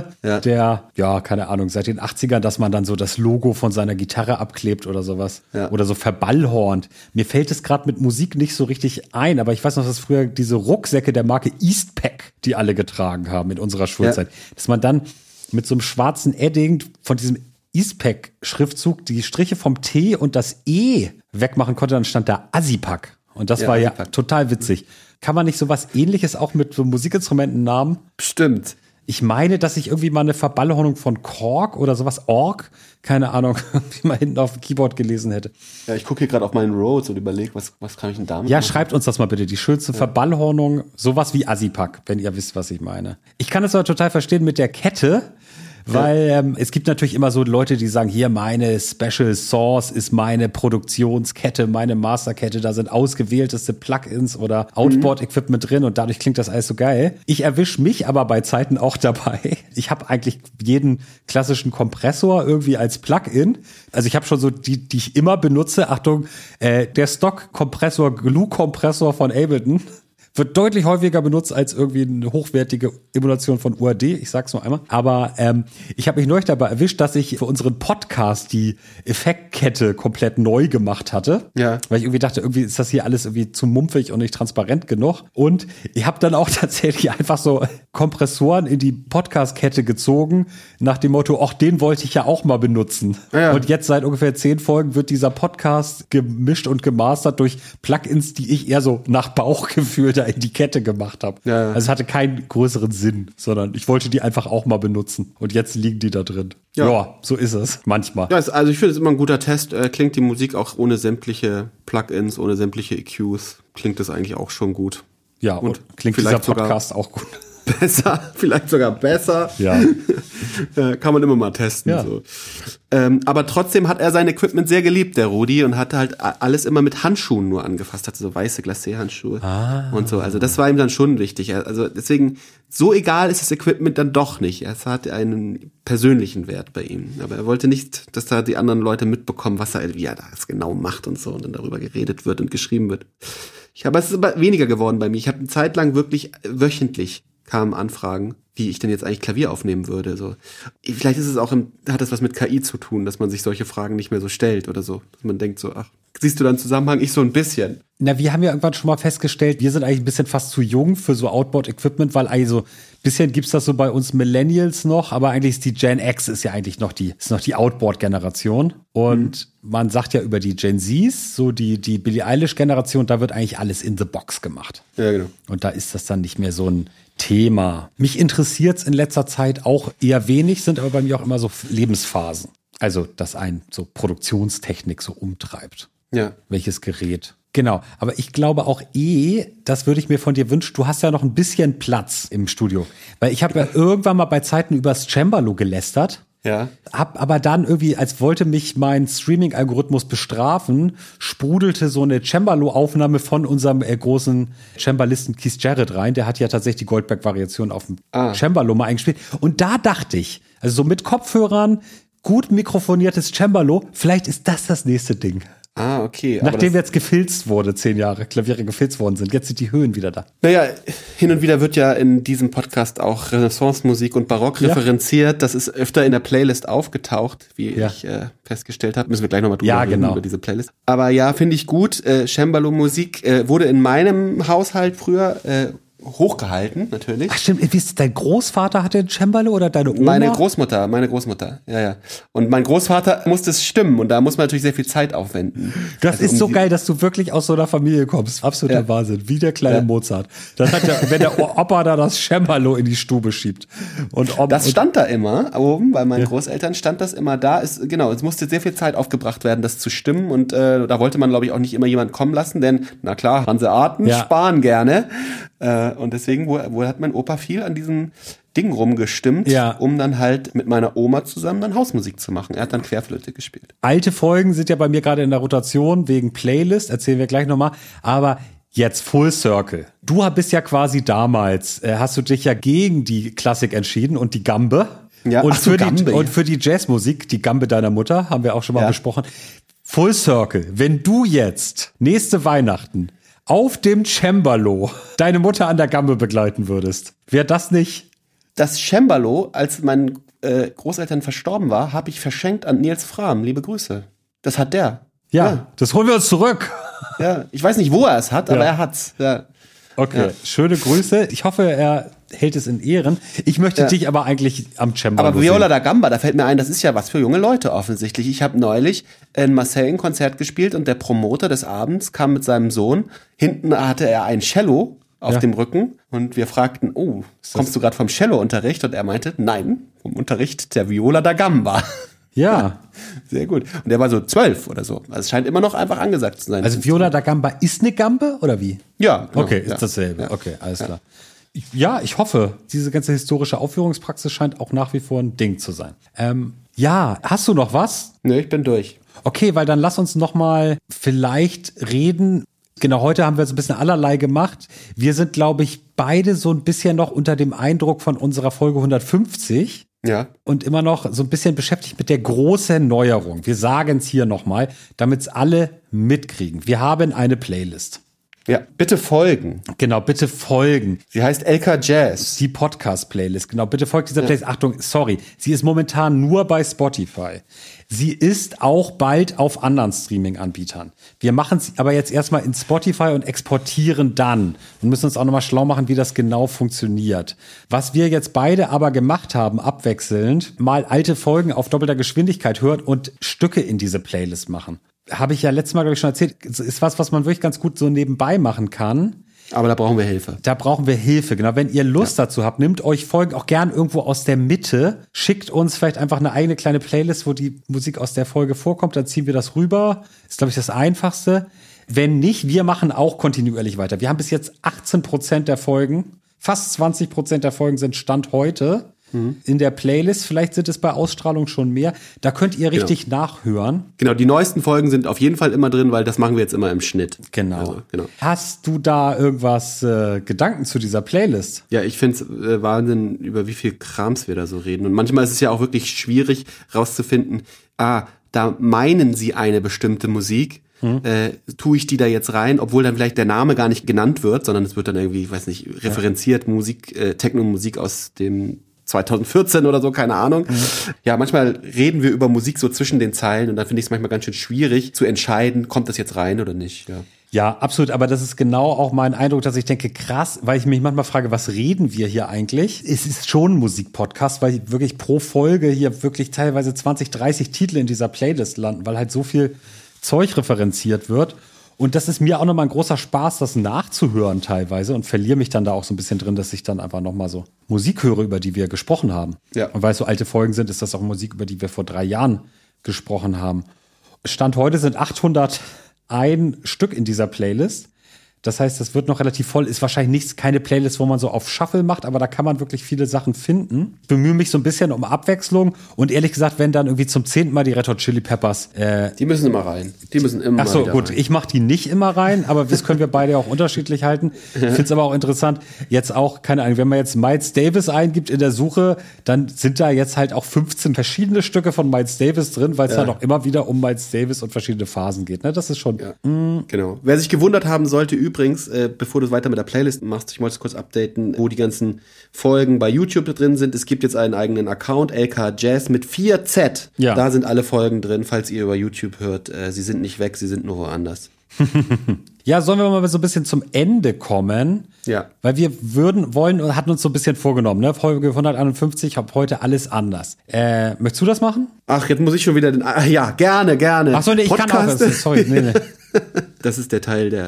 keine Ahnung, seit den 80ern, dass man dann so das Logo von seiner Gitarre abklebt oder sowas. Ja. Oder so verballhornt. Mir fällt es gerade mit Musik nicht so richtig ein, aber ich weiß noch, dass früher diese Rucksäcke der Marke Eastpak, die alle getragen haben in unserer Schulzeit, dass man dann mit so einem schwarzen Edding von diesem Eastpak-Schriftzug die Striche vom T und das E wegmachen konnte, dann stand da Asipak. Und das war Asipak. Ja total witzig. Kann man nicht sowas Ähnliches auch mit so Musikinstrumenten namen? Bestimmt. Ich meine, dass ich irgendwie mal eine Verballhornung von Korg oder sowas, Org, keine Ahnung, wie man hinten auf dem Keyboard gelesen hätte. Ja, ich gucke hier gerade auf meinen Rhodes und überlege, was kann ich denn damit machen? Schreibt uns das mal bitte, die schönste Verballhornung, sowas wie Asipak, wenn ihr wisst, was ich meine. Ich kann es aber total verstehen mit der Kette, weil es gibt natürlich immer so Leute, die sagen, hier meine Special Source ist meine Produktionskette, meine Masterkette, da sind ausgewählteste Plugins oder Outboard-Equipment drin und dadurch klingt das alles so geil. Ich erwische mich aber bei Zeiten auch dabei. Ich habe eigentlich jeden klassischen Kompressor irgendwie als Plugin. Also ich habe schon so die ich immer benutze. Achtung, der Stock-Kompressor, Glue-Kompressor von Ableton wird deutlich häufiger benutzt als irgendwie eine hochwertige Emulation von UAD. Ich sag's nur einmal. Aber ich habe mich neulich dabei erwischt, dass ich für unseren Podcast die Effektkette komplett neu gemacht hatte. Ja. Weil ich irgendwie dachte, irgendwie ist das hier alles irgendwie zu mumpfig und nicht transparent genug. Und ich habe dann auch tatsächlich einfach so Kompressoren in die Podcast-Kette gezogen, nach dem Motto, ach, den wollte ich ja auch mal benutzen. Ja. Und jetzt seit ungefähr 10 Folgen wird dieser Podcast gemischt und gemastert durch Plugins, die ich eher so nach Bauchgefühl da wieder in die Kette gemacht habe. Ja. Also es hatte keinen größeren Sinn, sondern ich wollte die einfach auch mal benutzen. Und jetzt liegen die da drin. Ja, so ist es manchmal. Ja, also ich finde es immer ein guter Test. Klingt die Musik auch ohne sämtliche Plugins, ohne sämtliche EQs. Klingt das eigentlich auch schon gut. Ja, und klingt dieser Podcast auch gut. Besser, vielleicht sogar besser. Ja. Kann man immer mal testen. Ja. So. Aber trotzdem hat er sein Equipment sehr geliebt, der Rudi, und hat halt alles immer mit Handschuhen nur angefasst, hatte so weiße Glacé-Handschuhe und so. Also das war ihm dann schon wichtig. Also deswegen, so egal ist das Equipment dann doch nicht. Es hat einen persönlichen Wert bei ihm. Aber er wollte nicht, dass da die anderen Leute mitbekommen, wie er das genau macht und so, und dann darüber geredet wird und geschrieben wird. Aber es ist aber weniger geworden bei mir. Ich habe eine Zeit lang wirklich wöchentlich kamen Anfragen, wie ich denn jetzt eigentlich Klavier aufnehmen würde. So. Vielleicht ist es auch hat das was mit KI zu tun, dass man sich solche Fragen nicht mehr so stellt oder so. Dass man denkt so, ach, siehst du da einen Zusammenhang? Ich so ein bisschen. Na, wir haben ja irgendwann schon mal festgestellt, wir sind eigentlich ein bisschen fast zu jung für so Outboard-Equipment, weil also bisschen gibt's das so bei uns Millennials noch, aber eigentlich ist die Gen X ist ja eigentlich noch die Outboard-Generation. Und man sagt ja über die Gen Zs, so die Billie Eilish-Generation, da wird eigentlich alles in the box gemacht. Ja, genau. Und da ist das dann nicht mehr so ein Thema. Mich interessiert's in letzter Zeit auch eher wenig, sind aber bei mir auch immer so Lebensphasen. Also, dass ein so Produktionstechnik so umtreibt. Ja. Welches Gerät. Genau, aber ich glaube auch das würde ich mir von dir wünschen, du hast ja noch ein bisschen Platz im Studio. Weil ich habe ja irgendwann mal bei Zeiten übers Cembalo gelästert. Ja. Hab aber dann irgendwie, als wollte mich mein Streaming-Algorithmus bestrafen, sprudelte so eine Cembalo-Aufnahme von unserem großen Cembalisten Keith Jarrett rein. Der hat ja tatsächlich die Goldberg-Variation auf dem Cembalo mal eingespielt. Und da dachte ich, also so mit Kopfhörern, gut mikrofoniertes Cembalo, vielleicht ist das nächste Ding. Okay. Nachdem jetzt gefilzt wurde, 10 Jahre Klaviere gefilzt worden sind, jetzt sind die Höhen wieder da. Naja, hin und wieder wird ja in diesem Podcast auch Renaissance-Musik und Barock referenziert. Das ist öfter in der Playlist aufgetaucht, wie ich festgestellt habe. Müssen wir gleich nochmal drüber reden, über diese Playlist. Aber ja, finde ich gut. Cembalo-Musik wurde in meinem Haushalt früher hochgehalten, natürlich. Ach stimmt, wie ist dein Großvater hatte ein Cembalo oder deine Oma? Meine Großmutter, ja. Und mein Großvater musste es stimmen und da muss man natürlich sehr viel Zeit aufwenden. Das ist so geil, dass du wirklich aus so einer Familie kommst. Absoluter Wahnsinn, wie der kleine Mozart. Das hat wenn der Opa da das Cembalo in die Stube schiebt. Das stand da immer oben, bei meinen Großeltern stand das immer da. Es musste sehr viel Zeit aufgebracht werden, das zu stimmen und da wollte man, glaube ich, auch nicht immer jemanden kommen lassen, denn, na klar, Hanseaten sparen gerne. Und deswegen hat mein Opa viel an diesem Ding rumgestimmt, um dann halt mit meiner Oma zusammen dann Hausmusik zu machen. Er hat dann Querflöte gespielt. Alte Folgen sind ja bei mir gerade in der Rotation wegen Playlist, erzählen wir gleich nochmal. Aber jetzt Full Circle. Du bist ja quasi damals, hast du dich ja gegen die Klassik entschieden und die Gambe. Ja, und für die Jazzmusik, die Gambe deiner Mutter, haben wir auch schon mal besprochen. Full Circle. Wenn du jetzt nächste Weihnachten auf dem Cembalo deine Mutter an der Gambe begleiten würdest, wäre das nicht? Das Cembalo, als mein Großeltern verstorben war, habe ich verschenkt an Nils Frahm. Liebe Grüße. Das hat der. Ja, das holen wir uns zurück. Ja, ich weiß nicht, wo er es hat, aber er hat's. Ja. Okay, schöne Grüße. Ich hoffe, er hält es in Ehren. Ich möchte dich aber eigentlich am Cembalo Aber Viola da Gamba, da fällt mir ein, das ist ja was für junge Leute offensichtlich. Ich habe neulich in Marseille ein Konzert gespielt und der Promoter des Abends kam mit seinem Sohn. Hinten hatte er ein Cello auf dem Rücken und wir fragten, kommst du gerade vom Cello-Unterricht? Und er meinte, nein, vom Unterricht der Viola da Gamba. Ja. Sehr gut. Und der war so 12 oder so. Also es scheint immer noch einfach angesagt zu sein. Also Viola da Gamba ist eine Gambe oder wie? Ja. Genau. Okay, ist dasselbe. Ja. Okay, alles klar. Ja, ich hoffe, diese ganze historische Aufführungspraxis scheint auch nach wie vor ein Ding zu sein. Hast du noch was? Nee, ich bin durch. Okay, weil dann lass uns noch mal vielleicht reden. Genau, heute haben wir so ein bisschen allerlei gemacht. Wir sind, glaube ich, beide so ein bisschen noch unter dem Eindruck von unserer Folge 150. Ja. Und immer noch so ein bisschen beschäftigt mit der großen Neuerung. Wir sagen es hier nochmal, damit es alle mitkriegen. Wir haben eine Playlist. Ja, bitte folgen. Genau, bitte folgen. Sie heißt LK Jazz. Die Podcast-Playlist. Genau, bitte folgt dieser Playlist. Achtung, sorry. Sie ist momentan nur bei Spotify. Sie ist auch bald auf anderen Streaming-Anbietern. Wir machen es aber jetzt erstmal in Spotify und exportieren dann. Und müssen uns auch nochmal schlau machen, wie das genau funktioniert. Was wir jetzt beide aber gemacht haben, abwechselnd, mal alte Folgen auf doppelter Geschwindigkeit hören und Stücke in diese Playlist machen. Habe ich ja letztes Mal, glaube ich, schon erzählt, ist was man wirklich ganz gut so nebenbei machen kann. Aber da brauchen wir Hilfe. Da brauchen wir Hilfe, genau. Wenn ihr Lust dazu habt, nehmt euch Folgen auch gern irgendwo aus der Mitte, schickt uns vielleicht einfach eine eigene kleine Playlist, wo die Musik aus der Folge vorkommt, dann ziehen wir das rüber. Ist, glaube ich, das Einfachste. Wenn nicht, wir machen auch kontinuierlich weiter. Wir haben bis jetzt 18% der Folgen, fast 20% der Folgen sind Stand heute in der Playlist. Vielleicht sind es bei Ausstrahlung schon mehr. Da könnt ihr richtig nachhören. Genau, die neuesten Folgen sind auf jeden Fall immer drin, weil das machen wir jetzt immer im Schnitt. Genau. Also, genau. Hast du da irgendwas Gedanken zu dieser Playlist? Ja, ich finde es Wahnsinn, über wie viel Krams wir da so reden. Und manchmal ist es ja auch wirklich schwierig rauszufinden, da meinen sie eine bestimmte Musik. Tue ich die da jetzt rein, obwohl dann vielleicht der Name gar nicht genannt wird, sondern es wird dann irgendwie, ich weiß nicht, referenziert, Techno-Musik aus dem 2014 oder so, keine Ahnung. Ja, manchmal reden wir über Musik so zwischen den Zeilen und da finde ich es manchmal ganz schön schwierig zu entscheiden, kommt das jetzt rein oder nicht. Ja, absolut, aber das ist genau auch mein Eindruck, dass ich denke, krass, weil ich mich manchmal frage, was reden wir hier eigentlich? Es ist schon ein Musikpodcast, weil wirklich pro Folge hier wirklich teilweise 20, 30 Titel in dieser Playlist landen, weil halt so viel Zeug referenziert wird. Und das ist mir auch nochmal ein großer Spaß, das nachzuhören teilweise und verliere mich dann da auch so ein bisschen drin, dass ich dann einfach nochmal so Musik höre, über die wir gesprochen haben. Ja. Und weil es so alte Folgen sind, ist das auch Musik, über die wir vor 3 Jahren gesprochen haben. Stand heute sind 801 Stück in dieser Playlist. Das heißt, das wird noch relativ voll. Ist wahrscheinlich keine Playlist, wo man so auf Shuffle macht, aber da kann man wirklich viele Sachen finden. Ich bemühe mich so ein bisschen um Abwechslung und ehrlich gesagt, wenn dann irgendwie zum 10. Mal die Red Hot Chili Peppers die müssen immer rein. Die müssen immer Ach so, wieder gut, rein. ich mache die nicht immer rein, aber das können wir beide auch unterschiedlich halten. Ich finde es aber auch interessant, jetzt auch, keine Ahnung, wenn man jetzt Miles Davis eingibt in der Suche, dann sind da jetzt halt auch 15 verschiedene Stücke von Miles Davis drin, weil es halt auch immer wieder um Miles Davis und verschiedene Phasen geht. Ne? Das ist schon... Genau. Wer sich gewundert haben sollte, übrigens, bevor du weiter mit der Playlist machst, ich wollte es kurz updaten, wo die ganzen Folgen bei YouTube drin sind. Es gibt jetzt einen eigenen Account, LK Jazz mit 4Z. Ja. Da sind alle Folgen drin, falls ihr über YouTube hört. Sie sind nicht weg, sie sind nur woanders. Ja, sollen wir mal so ein bisschen zum Ende kommen? Ja. Weil wir wollen und hatten uns so ein bisschen vorgenommen, ne? Folge 151, hab heute alles anders. Möchtest du das machen? Ach, jetzt muss ich schon wieder ja, gerne. Ach so, nee, ich Podcast. kann auch. Sorry, nee. Das ist der Teil, der,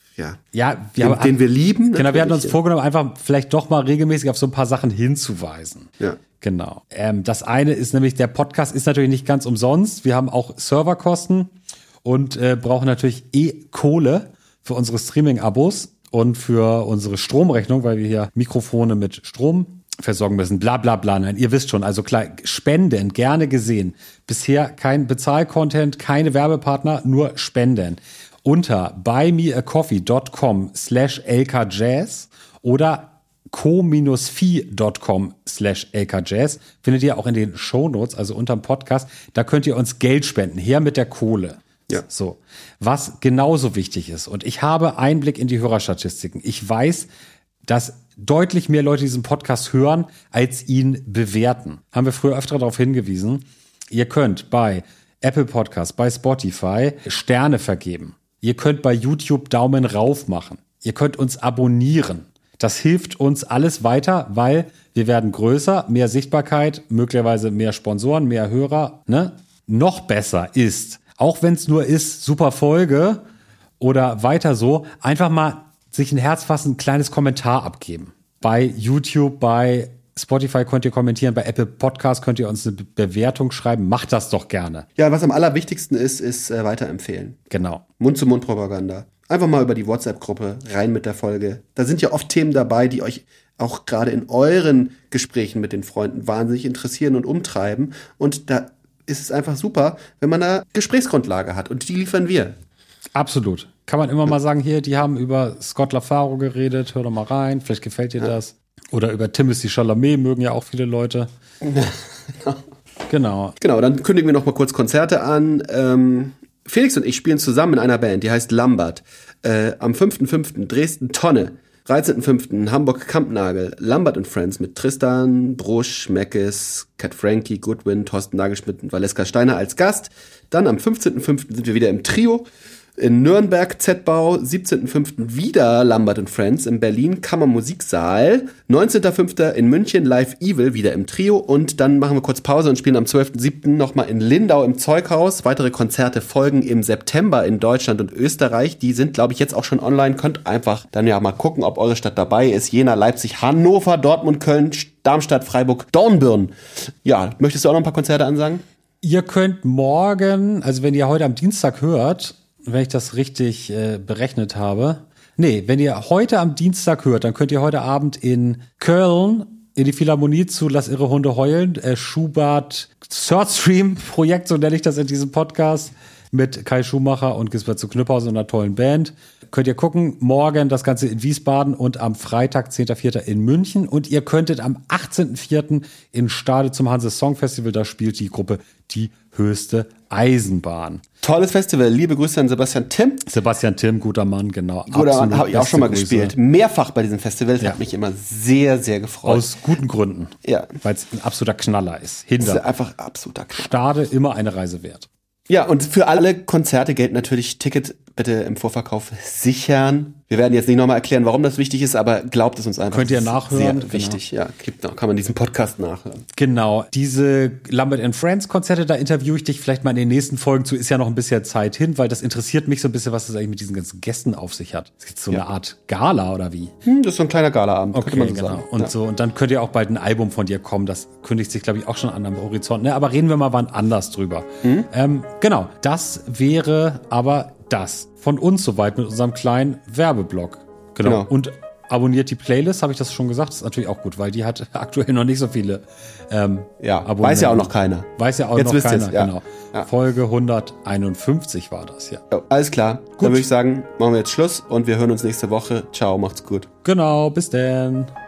den wir lieben. Genau, wir hatten uns vorgenommen, einfach vielleicht doch mal regelmäßig auf so ein paar Sachen hinzuweisen. Ja. Genau. Das eine ist nämlich, der Podcast ist natürlich nicht ganz umsonst. Wir haben auch Serverkosten und brauchen natürlich Kohle für unsere Streaming-Abos und für unsere Stromrechnung, weil wir hier Mikrofone mit Strom versorgen müssen. Bla bla bla. Nein, ihr wisst schon, also klar, Spenden, gerne gesehen. Bisher kein Bezahl-Content, keine Werbepartner, nur Spenden. Unter buymeacoffee.com/lkjazz oder co-fi.com/lkjazz findet ihr auch in den Shownotes, also unterm Podcast. Da könnt ihr uns Geld spenden. Her mit der Kohle. Ja. So. Was genauso wichtig ist. Und ich habe Einblick in die Hörerstatistiken. Ich weiß, dass deutlich mehr Leute diesen Podcast hören, als ihn bewerten. Haben wir früher öfter darauf hingewiesen. Ihr könnt bei Apple Podcasts, bei Spotify Sterne vergeben. Ihr könnt bei YouTube Daumen rauf machen. Ihr könnt uns abonnieren. Das hilft uns alles weiter, weil wir werden größer, mehr Sichtbarkeit, möglicherweise mehr Sponsoren, mehr Hörer. Ne? Noch besser ist, auch wenn es nur ist, super Folge oder weiter so, einfach mal sich ein Herz fassen, ein kleines Kommentar abgeben. Bei YouTube, bei Spotify könnt ihr kommentieren, bei Apple Podcasts könnt ihr uns eine Bewertung schreiben. Macht das doch gerne. Ja, was am allerwichtigsten ist weiterempfehlen. Genau. Mund-zu-Mund-Propaganda. Einfach mal über die WhatsApp-Gruppe rein mit der Folge. Da sind ja oft Themen dabei, die euch auch gerade in euren Gesprächen mit den Freunden wahnsinnig interessieren und umtreiben. Und da ist es einfach super, wenn man eine Gesprächsgrundlage hat. Und die liefern wir. Absolut. Kann man immer mal sagen, hier, die haben über Scott LaFaro geredet, hör doch mal rein, vielleicht gefällt dir das. Oder über Timothée Chalamet mögen ja auch viele Leute. Genau. Genau, dann kündigen wir noch mal kurz Konzerte an. Felix und ich spielen zusammen in einer Band, die heißt Lambert. Am 5.5. Dresden Tonne. 13.5. Hamburg Kampnagel. Lambert und Friends mit Tristan, Brusch, Meckes, Cat Frankie, Goodwin, Thorsten Nagelschmidt und Valeska Steiner als Gast. Dann am 15.5. sind wir wieder im Trio. In Nürnberg Z-Bau, 17.05. wieder Lambert & Friends, in Berlin Kammermusiksaal, 19.05. in München Live Evil, wieder im Trio und dann machen wir kurz Pause und spielen am 12.07. nochmal in Lindau im Zeughaus. Weitere Konzerte folgen im September in Deutschland und Österreich. Die sind, glaube ich, jetzt auch schon online. Könnt einfach dann ja mal gucken, ob eure Stadt dabei ist. Jena, Leipzig, Hannover, Dortmund, Köln, Darmstadt, Freiburg, Dornbirn. Ja, möchtest du auch noch ein paar Konzerte ansagen? Ihr könnt morgen, also wenn ihr heute am Dienstag hört, wenn ich das richtig berechnet habe. Nee, wenn ihr heute am Dienstag hört, dann könnt ihr heute Abend in Köln in die Philharmonie zu Lass irre Hunde heulen. Schubert Third Stream Projekt, so nenne ich das in diesem Podcast, mit Kai Schumacher und Gisbert zu Knüpphausen und einer tollen Band. Könnt ihr gucken, morgen das Ganze in Wiesbaden und am Freitag, 10.04. in München. Und ihr könntet am 18.04. in Stade zum Hanse Song Festival, da spielt die Gruppe Die höchste Eisenbahn. Tolles Festival. Liebe Grüße an Sebastian Timm. Sebastian Timm, guter Mann, genau. Guter Mann, habe ich auch schon mal gespielt. Mehrfach bei diesem Festival. Das hat mich immer sehr, sehr gefreut. Aus guten Gründen. Ja. Weil es ein absoluter Knaller ist. Das ist einfach absoluter Knaller. Stade, immer eine Reise wert. Ja, und für alle Konzerte gelten natürlich Ticket bitte im Vorverkauf sichern. Wir werden jetzt nicht nochmal erklären, warum das wichtig ist, aber glaubt es uns einfach. Könnt ihr nachhören. Sehr wichtig, ja. Kann man diesen Podcast nachhören. Genau. Diese Lambert & Friends Konzerte, da interviewe ich dich vielleicht mal in den nächsten Folgen zu. Ist ja noch ein bisschen Zeit hin, weil das interessiert mich so ein bisschen, was das eigentlich mit diesen ganzen Gästen auf sich hat. Ist jetzt so eine Art Gala oder wie? Das ist so ein kleiner Galaabend, okay, könnte man so genau. sagen. Und so, und dann könnte ja auch bald ein Album von dir kommen. Das kündigt sich, glaube ich, auch schon an am Horizont. Ne? Aber reden wir mal wann anders drüber. Genau. Das wäre aber das von uns soweit mit unserem kleinen Werbeblock. Genau. Und abonniert die Playlist, habe ich das schon gesagt. Das ist natürlich auch gut, weil die hat aktuell noch nicht so viele Abonnenten. Weiß ja auch noch keiner. Weiß ja auch jetzt noch keiner, ja. Genau. Ja. Folge 151 war das, ja. Alles klar. Gut. Dann würde ich sagen, machen wir jetzt Schluss und wir hören uns nächste Woche. Ciao, macht's gut. Genau, bis dann.